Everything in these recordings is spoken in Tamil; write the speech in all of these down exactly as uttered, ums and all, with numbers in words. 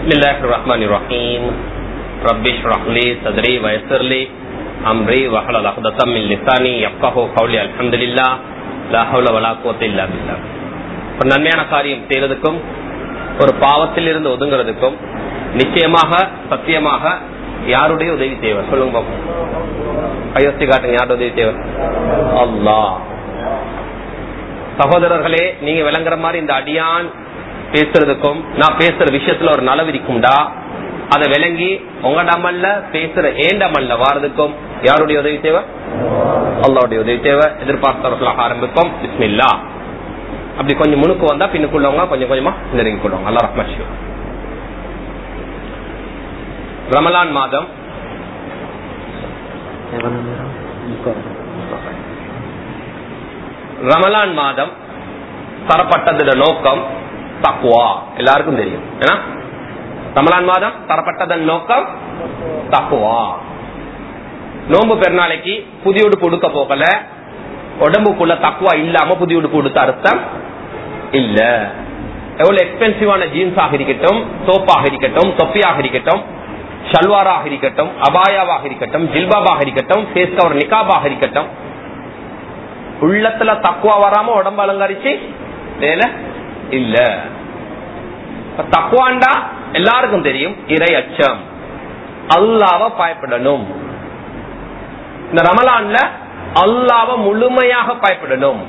பிஸ்மில்லாஹிர் ரஹ்மானிர் ரஹீம். ரப்பி ஷ்ரஹ் லி ஸத்ரி வ யஸ்ஸிர் லி அம்ரி வஹ்லுல் உக்தத்தம் மின் லிசானி யஃப்கஹு கௌலி. அல்ஹம்துலில்லாஹ், லா ஹவ்ல வலா குவத்த இல்லா பில்லாஹ். ஒரு நன்மையான காரியம் செய்யறதுக்கும் ஒரு பாவத்தில் இருந்து ஒதுங்கிறதுக்கும் நிச்சயமாக சத்தியமாக யாருடைய உதவி தேவை? சொல்லுங்க பாப்போம். கையொத்தி காட்டுங்க. யாருடைய உதவி தேவை? அல்லாஹ். சகோதரர்களே, நீங்க விளங்குற மாதிரி இந்த அடியான் பேசுறதுக்கும் நான் பேசுற விஷயத்துல ஒரு நலவு இருக்கும்டா, அதை விளங்கி உங்களோட அமல்ல பேசுற ஏண்ட அமல்ல வாரதுக்கும் யாருடைய உதவி தேவை? அல்லாஹ்வுடைய உதவி தேவை. எதிர்பார்த்தவர்களாக ஆரம்பிப்போம். பிஸ்மில்லாஹ். அப்படி கொஞ்சம் முன்னுக்கு வந்தா பின்னுக்குள்ளவங்க கொஞ்சம் கொஞ்சமா நெருங்கி கொள்வாங்க. அல்லாஹ் ரஹ்மத் செய்வான். ரமலான் மாதம் ரமலான் மாதம் தரப்பட்டதோட நோக்கம் தக்வா. எல்லாருக்கும் தெரியும். ஏன்னா ரமலான் மாதம் தரப்பட்டதன் நோக்கம் தக்வா. நோன்பு பெருநாளைக்கு புதிய உடுப்பு உடுக்க போகல, உடம்புக்குள்ள தக்வா இல்லாம புதிய உடுப்பு உடுத்த அர்த்தம் இல்ல. எவ்வளவு எக்ஸ்பென்சிவான ஜீன்ஸாக இருக்கட்டும், சோப்பாக இருக்கட்டும், தொப்பியாக இருக்கட்டும், ஷல்வாராக இருக்கட்டும், அபாயாவாக இருக்கட்டும், ஜில்பாபாக இருக்கட்டும், ஃபேஸ் கவர் நிகாபாக இருக்கட்டும், உள்ளத்துல தக்குவா வராம உடம்பு அலங்கரிச்சு வேலை இல்ல. தக்குவாண்டா எல்லாருக்கும் தெரியும், இறை அச்சம், அல்லாஹ்வை பயப்படணும். இந்த ரமலான்ல அல்லாஹ்வை முழுமையாக பயப்படணும்.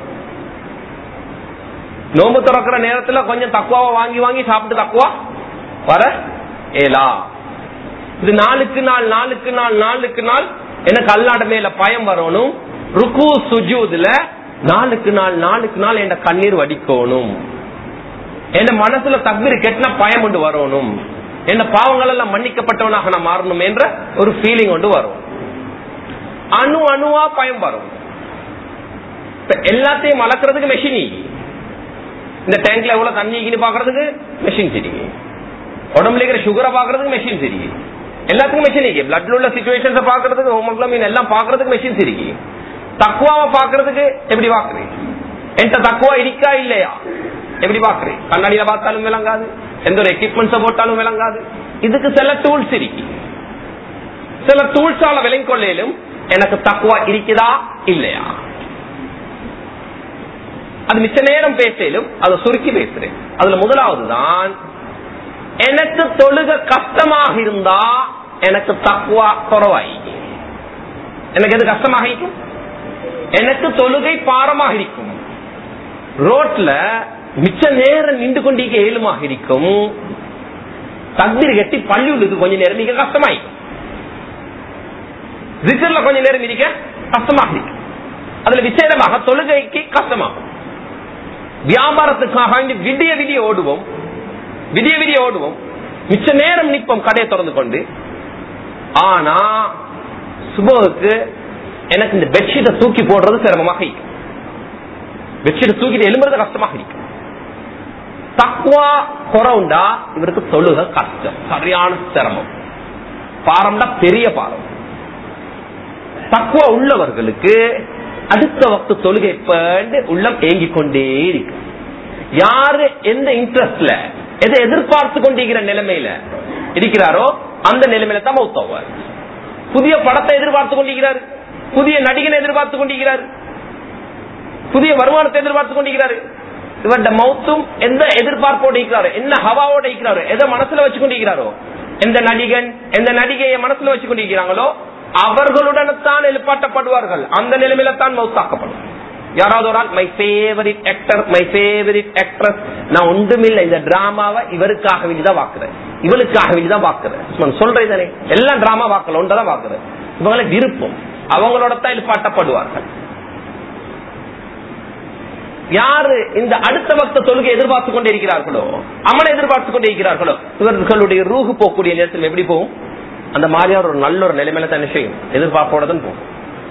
நோம்பு திறக்கிற நேரத்துல கொஞ்சம் தக்குவாவை வாங்கி வாங்கி சாப்பிட்டு தக்குவா வர ஏலா. இது நாளுக்கு நாள் நாளுக்கு நாள் நாளுக்கு நாள் எனக்கு அல்லாஹ் மேல பயம் வரணும். ருக்கு சுஜூதுல நாளுக்கு நாள் நாளுக்கு நாள் என் கண்ணீர் வடிக்கணும். என் மனசுல தக்பீர் கெட்டின பயம் கொண்டு வரணும். என்ன பாவங்கள் எல்லாம் மன்னிக்கப்பட்டவனாக நான் மாறணும் என்ற ஒரு ஃபீலிங் கொண்டு வரும். அணு அணுவா பயம் வரும். எல்லாத்தையும் வளர்க்கறதுக்கு மெஷின், இந்த டேங்க்ல எவ்வளவு தண்ணி பாக்குறதுக்கு மெஷின் சரி, உடம்புல இருக்கிற சுகரை பாக்குறதுக்கு மெஷின் சரி, எல்லாத்துக்கும் மெஷின் இருக்கு. பிளட்ல உள்ள சிச்சுவேஷன்ஸ் பாக்குறதுக்கு, ஹோமோகுளோபின் எல்லாம் பாக்குறதுக்கு மெஷின்ஸ் இருக்கு. தக்குவாவை பாக்குறதுக்கு எப்படி பாக்குறேன்? என்கிட்ட தக்குவா இருக்கா இல்லையா எப்படி பாக்குறேன்? கண்ணாடியில பார்த்தாலும் விளங்காது, எந்த ஒரு எக்யூப்மெண்ட்ஸ் போட்டாலும் விளங்காது. இதுக்கு சில டூல்ஸ் இருக்கு. சில டூல்ஸால விளங்கி கொள்ளையிலும் எனக்கு தக்குவா இருக்குதா இல்லையா. அது மிச்ச நேரம் பேசலும் அதை சுருக்கி பேசுறேன். அதுல முதலாவது தான், எனக்கு தொழுக கஷ்டமாக இருந்தா எனக்கு தக்குவா குறவாய். எனக்கு எது கஷ்டமாக இருக்கும்? எனக்கு தொழுகை பாரமாக இருக்கும். ரோட்ல மிச்ச நேரம் நின்று கொண்டிருக்க ஏழுமாக இருக்கும். தக்பீர் கட்டி பள்ளி உள்ளது கொஞ்ச நேரம் நீங்க கஷ்டமாயிருக்கும். ஜிக்ர்ல கொஞ்ச நேரம் இருக்க கஷ்டமாக இருக்கும். அதுல விசேடமாக தொழுகைக்கு கஷ்டமாகும். வியாபாரத்துக்காக விடிய விடிய ஓடுவோம், விடிய விடிய ஓடுவோம், மிச்ச நேரம் நிற்போம் கடையை திறந்து கொண்டு. ஆனா சுபுக்கு எனக்கு இந்த பெட்ஷீட்டை தூக்கி போடுறது சிரமமாக இருக்கும். பெட்ஷீட்டை தூக்கிட்டு எழும்புறது கஷ்டமாக இருக்கும். தக்வா குறவுண்டா இவருக்கு தொழுக கஷ்டம், சரியான சிரமம். பாரம்டா பெரிய பாரம். தக்வா உள்ளவர்களுக்கு அடுத்த வக்து தொழுகை உள்ளம் ஏங்கிக் கொண்டே இருக்கு. யாரு எந்த இன்ட்ரெஸ்ட்ல எதை எதிர்பார்த்து கொண்டிருக்கிற நிலைமையில இருக்கிறாரோ அந்த நிலைமையில தான் மௌத்தாவார். புதிய படத்தை எதிர்பார்த்து கொண்டிருக்கிறார், புதிய நடிகனை எதிர்பார்த்து கொண்டிருக்கிறார், புதிய வருமானத்தை எதிர்பார்த்து கொண்டிருக்கிறார். இவருடைய மௌத்தும் எந்த எதிர்பார்ப்போடு இருக்கிறாரோ, என்ன ஹவாவோட இருக்கிறாரோ, எதை மனசுல வச்சு கொண்டிருக்கிறாரோ, எந்த நடிகன் எந்த நடிகையை மனசுல வச்சு கொண்டிருக்கிறாங்களோ அவர்களுடன் தான் எழுப்பாட்டப்படுவார்கள். அந்த நிலைமையில தான் மௌத்தாக்கப்படும். யாராவது ஒரு ஆள் my favourite actor, my favourite actress, நான் ஒன்றுமில்லை இந்த டிராமாவை இவருக்காக வேண்டிதான் பாக்குறேன், இவளுக்காக வேண்டிதான் பாக்குறேன் சொல்றேன், எல்லாம் டிராமா பார்க்கல ஒன்றதான் பாக்குறேன். இவங்களை விருப்பம், அவங்களோட தான் எழுப்பாட்டப்படுவார்கள். யாரு இந்த அடுத்த பக்த தொழுகை எதிர்பார்த்து கொண்டே இருக்கிறார்களோ, அமலை எதிர்பார்த்து கொண்டே இருக்கிறார்களோ, இவர்களுடைய ரூஹு போகக்கூடிய நேரத்தில் எப்படி போகும்? அந்த மாதிரியான ஒரு நல்ல ஒரு நிலைமையில தான் செய்யும், எதிர்பார்ப்போட போகும்.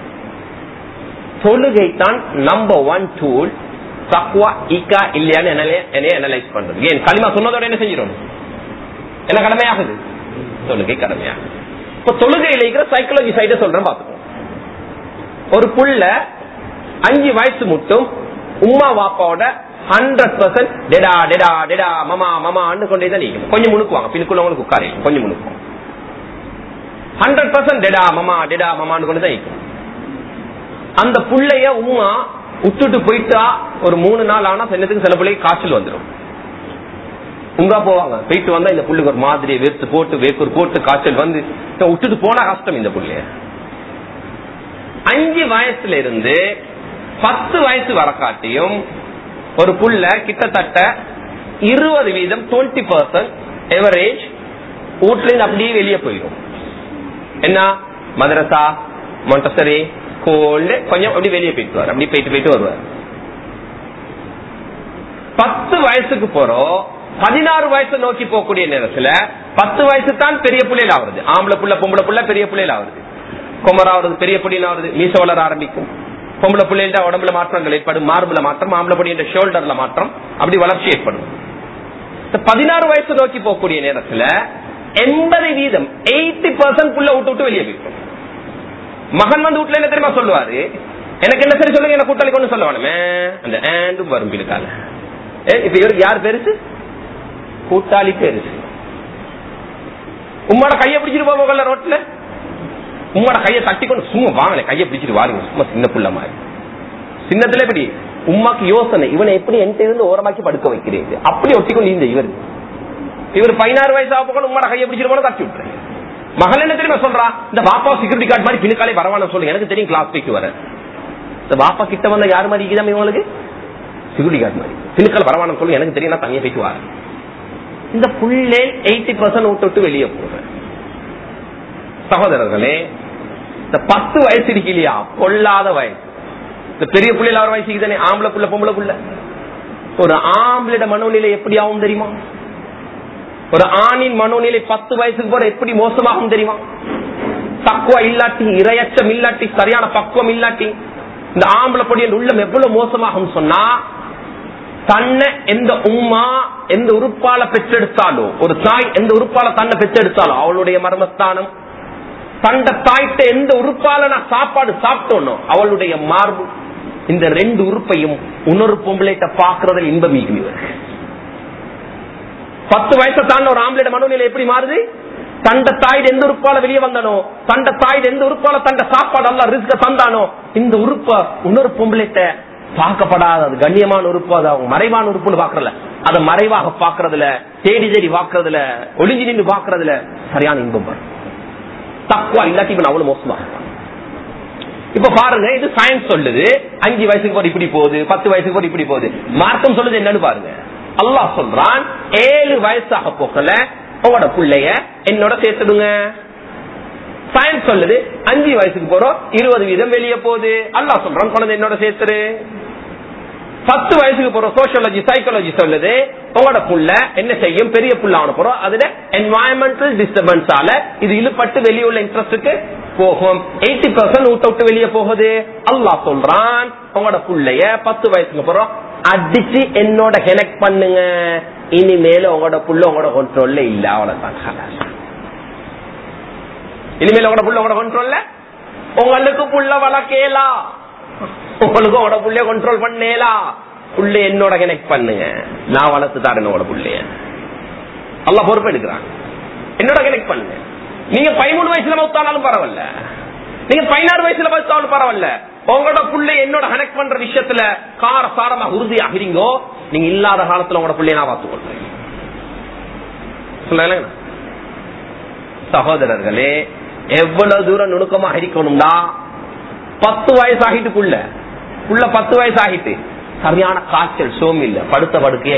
தொழுகை தான் நம்பர் ஒன் டூல் தக்வா ஈகா இல்லையான்னு என்னைய அனலைஸ் பண்றது. ஏன் களிமா சொன்னதோட என்ன செஞ்சிடும்? என்ன கடமையாகுது? தொழுகை கடமையாகுது. இப்ப தொழுகையில இருக்கிற சைக்காலஜி சைட சொல்றேன் பாத்துக்கோ. ஒரு புள்ள அஞ்சு வயசு மட்டும் உம்மா வாப்பாவோட ஹண்ட்ரட் பர்சன்ட் டெடா டெடா டெடா மமா மமா அண்டு கொண்டே தான் நீக்கும். கொஞ்சம் முணுக்குவாங்க, பின்னுக்குள்ளவங்களுக்கு உட்கார கொஞ்சம் முணுக்கும். ஹண்ட்ரட் பர்சன்ட் டெடா மமா டெடா மமான்னு கொண்டு தான் நீக்கும். அந்த புள்ளைய உமா விட்டுட்டு போயிட்டா ஒரு மூணு நாள் ஆனா சின்னத்துக்கு சில பிள்ளைக்கு காய்ச்சல் வந்துடும். உங்க போவாங்க, போயிட்டு வந்தா இந்த புள்ளைக்கு ஒரு மாதிரி வேர்த்து போட்டு வேப்பூர் போட்டு காய்ச்சல் வந்து விட்டுட்டு போனா கஷ்டம். இந்த புள்ளைய அஞ்சு வயசுல இருந்து பத்து வயசு வர காட்டியும் ஒரு புள்ள கிட்டத்தட்ட இருபது வீதம் டுவெண்ட்டி பர்சன்ட் எவரேஜ் வீட்டுல இருந்து அப்படியே வெளியே போயிடும். என்ன மதரசா மொண்டசரி கோல்டு கொஞ்சம் அப்படி வெளியே போயிட்டு அப்படி போயிட்டு போயிட்டு வருவார். பத்து வயசுக்கு போறோம், பதினாறு வயசு நோக்கி போகக்கூடிய நேரத்துல பத்து வயசு தான் பெரிய புள்ளையில ஆகுது. ஆம்பளை புள்ள பொம்பளை புள்ள பெரிய புள்ளையில ஆகுது, குமராவது பெரிய புள்ளியில ஆகுது, மீச வளர ஆரம்பிக்கும். பொம்பளை புள்ளையில உடம்புல மாற்றங்கள் ஏற்படும், மார்புல மாற்றம், ஆம்பளை புள்ளிய ஷோல்டர்ல மாற்றம், அப்படி வளர்ச்சி ஏற்படும். பதினாறு வயசு நோக்கி போகக்கூடிய நேரத்துல எண்பது வீதம் எயிட்டி பர்சன்ட் புள்ள விட்டு விட்டு வெளியே போயிடும். மகன் வந்து வீட்டுல என்ன தெரியுமா சொல்லுவாரு, எனக்கு என்ன சரி சொல்லுங்க, என்ன கூட்டாளி கொண்டு சொல்லுவானுமே அந்த ஆண்டும் வரும் பிள்ளைக்கால. இப்ப இவருக்கு யார் பெருசு? கூட்டாளி பெருசு. உம்மோட கையை பிடிச்சிட்டு போகல ரோட்ல, உம்மோட கையை தட்டி கொண்டு சும்மா வாங்கல கையை பிடிச்சிட்டு வாருங்க, சும்மா சின்ன புள்ள மாதிரி. சின்னத்துல எப்படி உமாக்கு யோசனை, இவனை எப்படி என்கிட்ட இருந்து ஓரமாக்கி படுக்க வைக்கிறீங்க, அப்படி ஒட்டிக்கொண்டு இந்த இவர் இவர் பதினாறு வயசு ஆக உம்மோட கையை பிடிச்சிட்டு போல தட்டி விட்டுறேன். மகள் என்ன தெரியுமா சொல்றா, இந்த பாப்பா செக்யூரிட்டி கார்டு மாதிரி பின்னுக்காலே வரவான சொல்லு, எனக்கு தெரியும் கிளாஸ் போய்க்கு வர. இந்த பாப்பா கிட்ட வந்த யார் மாதிரி இருக்குதான் இவங்களுக்கு செக்யூரிட்டி கார்டு மாதிரி பின்னுக்கால வரவான சொல்லு, எனக்கு தெரியும் நான் தனியா போய்க்கு வரேன். இந்த புள்ளே எயிட்டி பர்சன்ட் விட்டு விட்டு வெளியே போறேன். சகோதரர்களே, இந்த பத்து வயசு இருக்கு இல்லையா, கொள்ளாத வயசு. இந்த பெரிய புள்ளையில ஒரு வயசுக்கு தானே ஆம்பளை புள்ள பொம்பளை புள்ள. ஒரு ஆம்பளோட மனோநிலை எப்படி ஆகும் தெரியுமா? ஒரு ஆணின் மனோநிலை பத்து வயசுக்கு போற எப்படி மோசமாகும் தெரியுமா? தக்குவா இல்லாட்டி, இரையச்சம் இல்லாட்டி, சரியான பக்குவம் இல்லாட்டி இந்த ஆம்பளை பொடியின் உள்ளம் எவ்வளவு மோசமாகும் சொன்னா, தன்னை எந்த உம்மா எந்த உறுப்பால பெற்றெடுத்தாலோ, ஒரு தாய் எந்த உறுப்பால தன்னை பெற்றெடுத்தாலோ அவளுடைய மர்மஸ்தானம், தண்ட தாய்ட்ட எந்த உறுப்பால நான் சாப்பாடு சாப்பிட்டோனோ அவளுடைய மார்பு, இந்த ரெண்டு உறுப்பையும் இன்னொரு பொம்பளைட்ட பாக்குறதில் இன்பம் மிகுவர். பத்து வயசை தாண்ட ஒரு ஆம்பளை மனோநிலை எப்படி மாறுது? தண்ட தாய் எந்த உறுப்பால வெளியே வந்தானோ, தண்ட தாய் எந்த உறுப்பால தண்ட சாப்பாடு எல்லாம் ரிஸ்க தந்தானோ, இந்த உறுப்ப இன்னொரு பொம்பளைட்ட பார்க்கப்படாத அது கண்ணியமான உறுப்பு, அது அவங்க மறைவான உறுப்புன்னு பாக்குறதுல, அதை மறைவாக பாக்குறதுல, தேடி தேடி பாக்குறதுல, ஒளிஞ்சு நின்று பாக்குறதுல சரியான இன்பம் வரும். தக்குவா இல்லாட்டி இவன் அவ்வளவு மோசமா. இப்ப பாருங்க, இது சயின்ஸ் சொல்லுது அஞ்சு வயசுக்கு போற இப்படி போகுது, பத்து வயசுக்கு போற இப்படி போகுது. மார்க்கம் சொல்லுது என்னன்னு பாருங்க. அல்லாஹ் சொல்றான், ஏழு வயசாக போக்கல உங்களோட பிள்ளைய என்னோட சேர்த்துடுங்க. சயின்ஸ் சொல்லுது அஞ்சு வயசுக்கு போறோம் இருபது வீதம் வெளியே போகுது. அல்லாஹ் சொல்றான் குழந்தை என்னோட சேர்த்துரு. பத்து வயசுக்கு போறோம் சோசியாலஜி சைக்காலஜி சொல்லுது உங்களோட புள்ள என்ன செய்யும், பெரிய புள்ள ஆன போறோம், அதுல என்வாயன்மெண்டல் டிஸ்டர்பன்ஸால இது இழுப்பட்டு வெளியே உள்ள இன்ட்ரெஸ்டுக்கு போகும். எயிட்டி பர்சன்ட் விட்டு விட்டு வெளியே போகுது. அல்லாஹ் சொல்றான் உங்களோட புள்ளைய பத்து வயசுக்கு போறோம் அடிச்சு என்னோட கனெக்ட் பண்ணுங்க. இனிமேல உங்களோட புள்ள உங்களோட கண்ட்ரோல்ல இல்ல, அவ்வளவுதான். இனிமேல் உங்களோட புள்ள உங்களோட கண்ட்ரோல்ல, உங்களுக்கு புள்ள வளர்க்கலாம், உங்களுக்கு உங்களோட புள்ளைய கண்ட்ரோல் பண்ணலாம். புள்ள என்னோட கனெக்ட் பண்ணுங்க, நான் வளர்த்து தாரேன் உங்களோட புள்ளைய. அல்லாஹ் பொறுப்பு எடுக்கிறான், என்னோட கனெக்ட் பண்ணுங்க. நீங்க பதிமூணு வயசுல மௌத்தானாலும் பரவாயில்ல, நீங்க பதினாறு வயசுல மௌத்தானாலும் பரவாயில்ல, உங்களோட புள்ளை என்னோட கனெக்ட் பண்ற விஷயத்துல கார சாரமா உறுதியாகிறீங்கோ, நீங்க இல்லாத காலத்துல உங்களோட புள்ளைய நான் பார்த்துக் கொள்றேன். சொல்ல சகோதரர்களே, எவ்வளவு தூரம் நுணுக்கமாக இருக்கணும்னா, பத்து வயசு ஆகிட்டு புள்ள புள்ள பத்து வயசு ஆகிட்டு சரியான காய்ச்சல் சோம் இல்ல, படுத்த படுக்கையா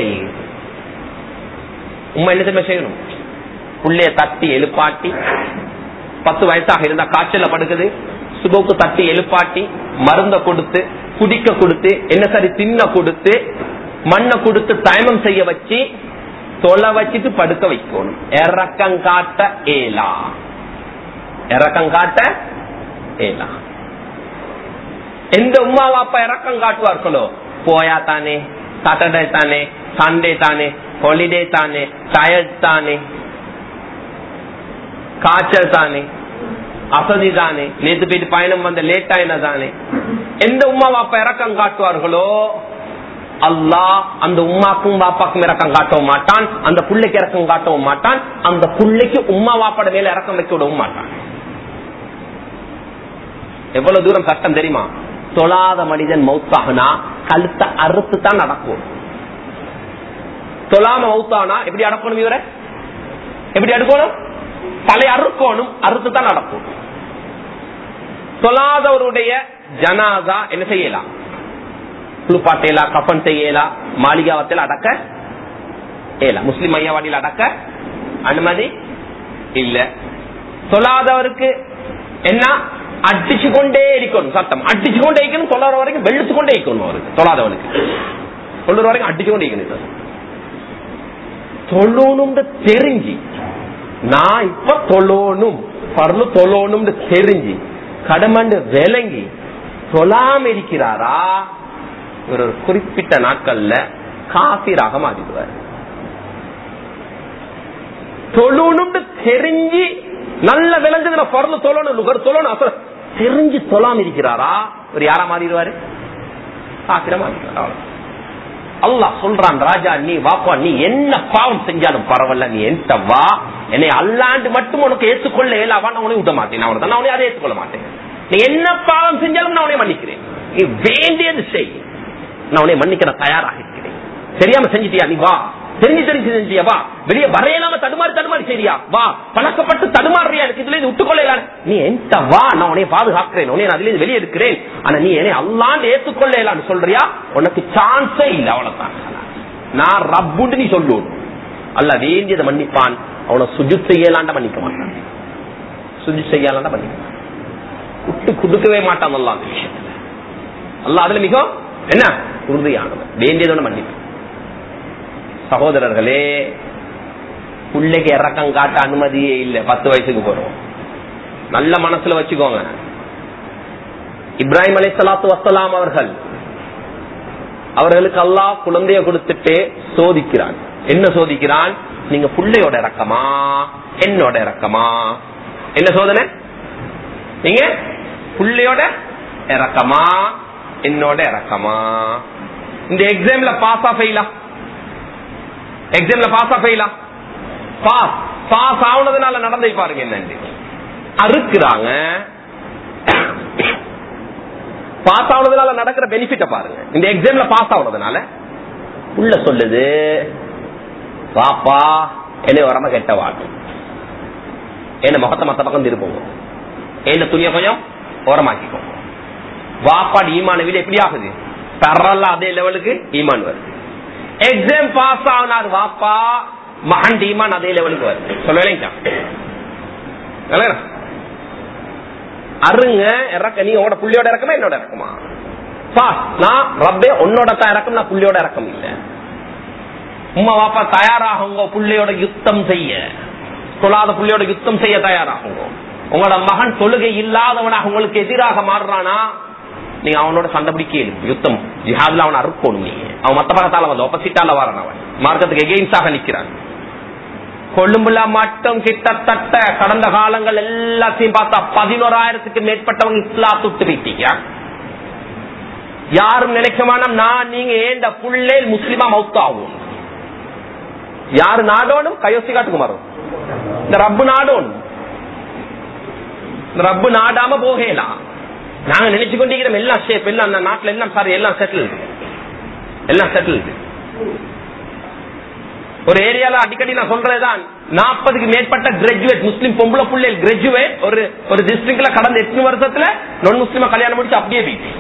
உண்மை என்ன செய்யணும், புள்ளைய தட்டி எழுப்பாட்டி, பத்து வயசாக இருந்தா காய்ச்சல படுக்குது, சுபோக்கு தட்டி எழுப்பாட்டி மருந்த கொடுத்து குடிக்க கொடுத்து என்ன சரி தின்ன கொடுத்து மண்ணை கொடுத்து தயமம் செய்ய வச்சு தொலை வச்சுட்டு படுக்க வைக்கணும். இறக்கம் காட்ட ஏலா, இறக்கம் காட்ட ஏலா. எந்த உமா வாப்பா இறக்கம் காட்டுவார்களோ, போயா தானே, சாட்டர்டே தானே, சண்டே தானே, ஹாலிடே தானே, டயர்ட் தானே, காய்ச்சல் தானே, அசதி தானே, நேற்று போயிட்டு பயணம் வந்த லேட் ஆயின தானே, எந்த உமா வாப்பா இறக்கம் காட்டுவார்களோ அல்லாஹ் அந்த உம்மாக்கும் வாப்பாக்கும் இறக்கம் காட்டவும் மாட்டான், அந்த புள்ளைக்கு இறக்கம் காட்டவும் மாட்டான், அந்த புள்ளைக்கு உம்மா வாப்பாட மேல இறக்கம் வைக்க விடவும் மாட்டான். எவ்வளவு தூரம் சட்டம் தெரியுமா? தொழாத மனிதன் மௌத்தாகனா கழுத்தை அறுத்து தான் நடக்கும். தொழாம மௌத்தானா எப்படி அடக்கணும்? இவரை எப்படி அடுக்கணும்? தலை அறுக்கணும், அறுத்து தான் நடக்கும். தொழாதவருடைய ஜனாதா என்ன செய்யலாம்? குளிப்பாட்டையிலா, கஃபன் செய்யலாம், மாளிகாவத்தில் அடக்க ஏலா, முஸ்லிம் மையவாடியில் அடக்க அனுமதி இல்ல. தொழாதவருக்கு என்ன? அடிச்சு கொண்டே இருக்கணும், சட்டம் அடிச்சு கொண்டே இருக்கணும், தொழற வரைக்கும் வெளுத்து கொண்டே இருக்கணும். அவருக்கு தொழாதவனுக்கு தொழுற வரைக்கும் அடிச்சு கொண்டே இருக்கணும். தொழணும் தெரிஞ்சு நான் இப்ப தொழணும் பரலு தொழணும் தெரிஞ்சு கடமண்டு விளங்கி தொழாம இருக்கிறாரா, ஒரு குறிப்பிட்ட நாட்கள்ல காபிராக மாறிடுவார். தொழணும் தெரிஞ்சு நல்ல விளங்குகிற பரலு தொழணும் லுகர் தொழணும் அசல் தெரிஞ்சு தொழாம இருக்கிறாரா, ஒரு யாரா மாறிடுவாரு? காபிரா மாறிடுவார். அல்லாஹ் சொல்றான், ராஜா நீ வாப்பா, நீ என்ன பாவம் செஞ்சாலும் பரவாயில்ல, நீ என்கிட்ட வா, என்னை அல்லாண்டு மட்டும் உனக்கு ஏற்றுக்கொள்ள இயலாவா, நான் உனக்கு விட மாட்டேன், நான் நான் உனக்கு அதை ஏற்றுக்கொள்ள மாட்டேன். நீ என்ன பாவம் செஞ்சாலும் நான் உன்னை மன்னிக்கிறேன், நீ வேண்டியது செய், நான் உன்னை மன்னிக்கிற தயாராக இருக்கிறேன். தெரியாம செஞ்சிட்டியா நீ வா, தெரிஞ்சு தெரிஞ்சு செஞ்சியா வா, வெளியே வரையலாம தடுமாறி தடுமாறி சரியா வா, பழக்கப்பட்டு தடுமாறியா எனக்கு இதுல இருந்து விட்டுக்கொள்ள, நீ என்கிட்ட வா, நான் உன்னை பாதுகாக்கிறேன், உன்னை அதுல இருந்து வெளியே இருக்கிறேன், ஆனா நீ என்னை அல்லாண்டு ஏற்றுக்கொள்ளலான்னு சொல்றியா, உனக்கு சான்ஸே இல்லை. அவ்வளவுதான், நான் ரப்புண்டு நீ சொல்லுவோம். அல்ல வேண்டியதை மன்னிப்பான், அவனை சுஜூத் செய்யலாண்ட மன்னிக்க மாட்டான், சுஜூத் செய்யலாண்ட மன்னிப்பான், விட்டு கொடுக்கவே மாட்டான். அல்லா அந்த விஷயத்துல அல்ல அதுல மிக என்ன உறுதியானவன், வேண்டியதோட மன்னிப்பான். சகோதரர்களே, பிள்ளைக்கு இறக்கம் காட்ட அனுமதியே இல்லை. பத்து வயசுக்கு போறோம், நல்ல மனசுல வச்சுக்கோங்க. இப்ராஹிம் அலைஹிஸ்ஸலாத்து வஸ்ஸலாம் அவர்கள் அவர்களுக்கு அல்லாஹ் குழந்தைய கொடுத்துட்டு சோதிக்கிறான். என்ன சோதிக்கிறான்? நீங்க பிள்ளையோட இறக்கமா என்னோட இறக்கமா? என்ன சோதனை? நீங்க பிள்ளையோட இறக்கமா என்னோட இறக்கமா? இந்த எக்ஸாம்ல பாஸ் ஆ ஃபெயிலா? எக்ஸாம்ல பாஸ் ஆ ஃபெயிலா? பாஸ். பாஸ் ஆகுனதுனால நடந்தே பாருங்க என்ன அறுக்குறாங்க. பாஸ் ஆகுனதுனால நடக்கிற பெனிஃபிட்ட பாருங்க. இந்த எக்ஸாம்ல பாஸ் ஆகுனதுனால உள்ள சொல்லுது, பாப்பா என்ன உரம கெட்ட வாட்டு, என்ன முகத்தை மத்த பக்கம் திருப்போங்க, என்ன துணிய கொஞ்சம் ஓரமாக்கிக்கோ. வாப்பாடு ஈமான வீடு எப்படி ஆகுது? தரல அதே லெவலுக்கு ஈமான் வருது. எக்ஸாம் பாஸ் ஆனார் வாப்பா, மகன் ஈமான் அதே லெவலுக்கு வருது. சொல்லலைங்க அருங்க இறக்க, நீ உன்னோட புள்ளியோட இறக்கமா என்னோட இறக்கமா? பாஸ். நான் ரப்பே உன்னோட தான் இறக்கம், நான் புள்ளியோட இறக்கம் இல்ல. உம்மா வாப்பா தயாராகுங்க புள்ளையோட யுத்தம் செய்ய, தொழாத புள்ளையோட யுத்தம் செய்ய தயாராகுங்க. உங்களோட மகன் தொழுகை இல்லாதவனாக உங்களுக்கு எதிராக மாறுறானா, நீங்க அவனோட சண்டை பிடிக்க யுத்தம் ஜிஹாத்ல அவனை அறுக்கணும். நீங்க அவன் மத்த பக்கத்தால வந்து ஆப்போசிட்டால வரன், அவன் மார்க்கத்துக்கு எகெயின்ஸ்டாக நிக்கிறான். கொழும்புல மட்டும் கிட்டத்தட்ட கடந்த காலங்கள் எல்லாத்தையும் பார்த்தா பதினோராயிரத்துக்கு மேற்பட்டவங்க இஸ்லாத்தை விட்டு போயிட்டீங்க. யாரும் நினைக்கமான நான் நீங்க ஏண்ட புள்ளே முஸ்லிமா மௌத்தாகும். யாரு நாடோனும் கையோசி காட்டுக்கு மாறும், இந்த ரப்பு நாடோனும். ரப்பு நாடாம போகலாம். நாங்க நினைச்சு கொண்டிருக்கிறோம் எல்லாம் ஷேப், எல்லாம் அந்த நாட்டுல எல்லாம் சாரி எல்லாம் செட்டில், எல்லாம் செட்டில். ஒரு ஏரியால அடிக்கடி நான் சொல்றதுதான், நாற்பதுக்கு மேற்பட்ட கிராஜுவேட் முஸ்லிம் பொம்பளை பிள்ளைகள் கிராஜுவேட் ஒரு ஒரு டிஸ்ட்ரிக்ட்ல கடந்த எட்டு வருஷத்துல நான் முஸ்லிமா கல்யாணம் முடிச்சு அப்படியே போயிட்டு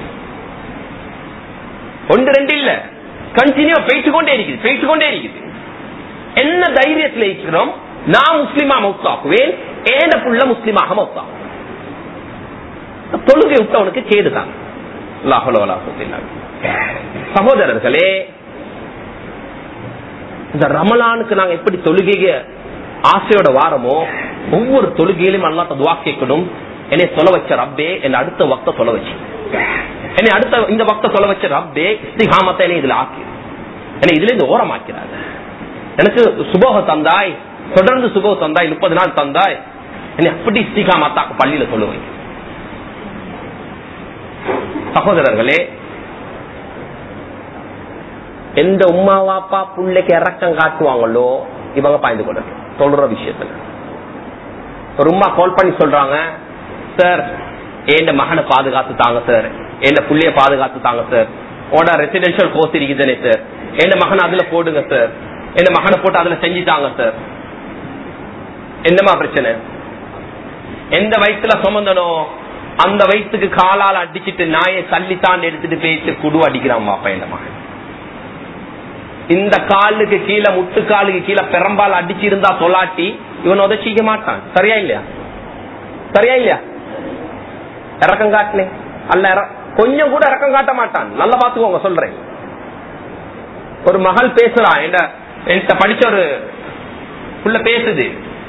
ஒன்று ரெண்டு இல்ல, கண்டினியூ போயிட்டு கொண்டே இருக்குது, போயிட்டு கொண்டே இருக்குது. என்ன தைரியத்தில் இருக்கிறோம்? நான் முஸ்லிமா மௌத்தாக்குவேன், ஏன புள்ள முஸ்லிமாக மௌத்தாகும். தொழுகை விட்டவனுக்கு கேடுதான். சகோதரர்களே, இந்த ரமலானுக்கு நாங்க எப்படி தொழுகைய ஆசையோட வாரமோ, ஒவ்வொரு தொழுகையிலும் அல்லாஹ் துஆ கேட்கணும். என்னை சொல்ல வச்ச ரப்பே, என்னை அடுத்த வக்த சொல்ல வச்சு, என்னை அடுத்த இந்த வக்த சொல்ல வச்ச ரப்பே இஸ்திகாமத்தை என்னை இதுல ஆக்கி, என்னை இதுல இருந்து ஓரமாக்கிறாங்க. எனக்கு சுபோக தந்தாய், தொடர்ந்து சுபோக தந்தாய், முப்பது நாள் தந்தாய், என்னை அப்படி இஸ்திகாமத்தாக்கு பள்ளியில சொல்லுவேன். சகோதரர்களே, எந்த உமா வாப்பா புள்ளைக்கு இறக்கம் காட்டுவாங்களோ இவங்க பாய்ந்து கொள்ள சொல்ற விஷயத்துல. ஒரு உமா கால் பண்ணி சொல்றாங்க, சார் என் மகனை பாதுகாத்து தாங்க சார், என் புள்ளைய பாதுகாத்து தாங்க சார், உட ரெசிடென்சியல் கோர்ஸ் இருக்குதுனே சார், என் மகனை அதுல போடுங்க சார், என் மகனை போட்டு அதுல செஞ்சுட்டாங்க சார். என்னமா பிரச்சனை? எந்த வயசுல சுமந்தனோ அந்த வயசுக்கு காலால் அடிச்சுட்டு நாயை தள்ளித்தான் எடுத்துட்டு போயிட்டு குடு அடிக்கிறான் பாப்பா என் மகன். இந்த காலுக்கு கீழே முட்டு காலுக்கு கீழே பெரம்பால் அடிச்சு இருந்தா சொல்லாட்டி இவன் உதச்சிக்க மாட்டான். சரியா இல்லையா? சரியா இல்லையா? இறக்கம் காட்டினே அல்ல, கொஞ்சம் கூட இறக்கம் காட்ட மாட்டான். நல்லா பாத்துக்கோங்க சொல்றேன். ஒரு மகள் பேசுறான், என்கிட்ட படிச்ச ஒரு புள்ள பேசுது,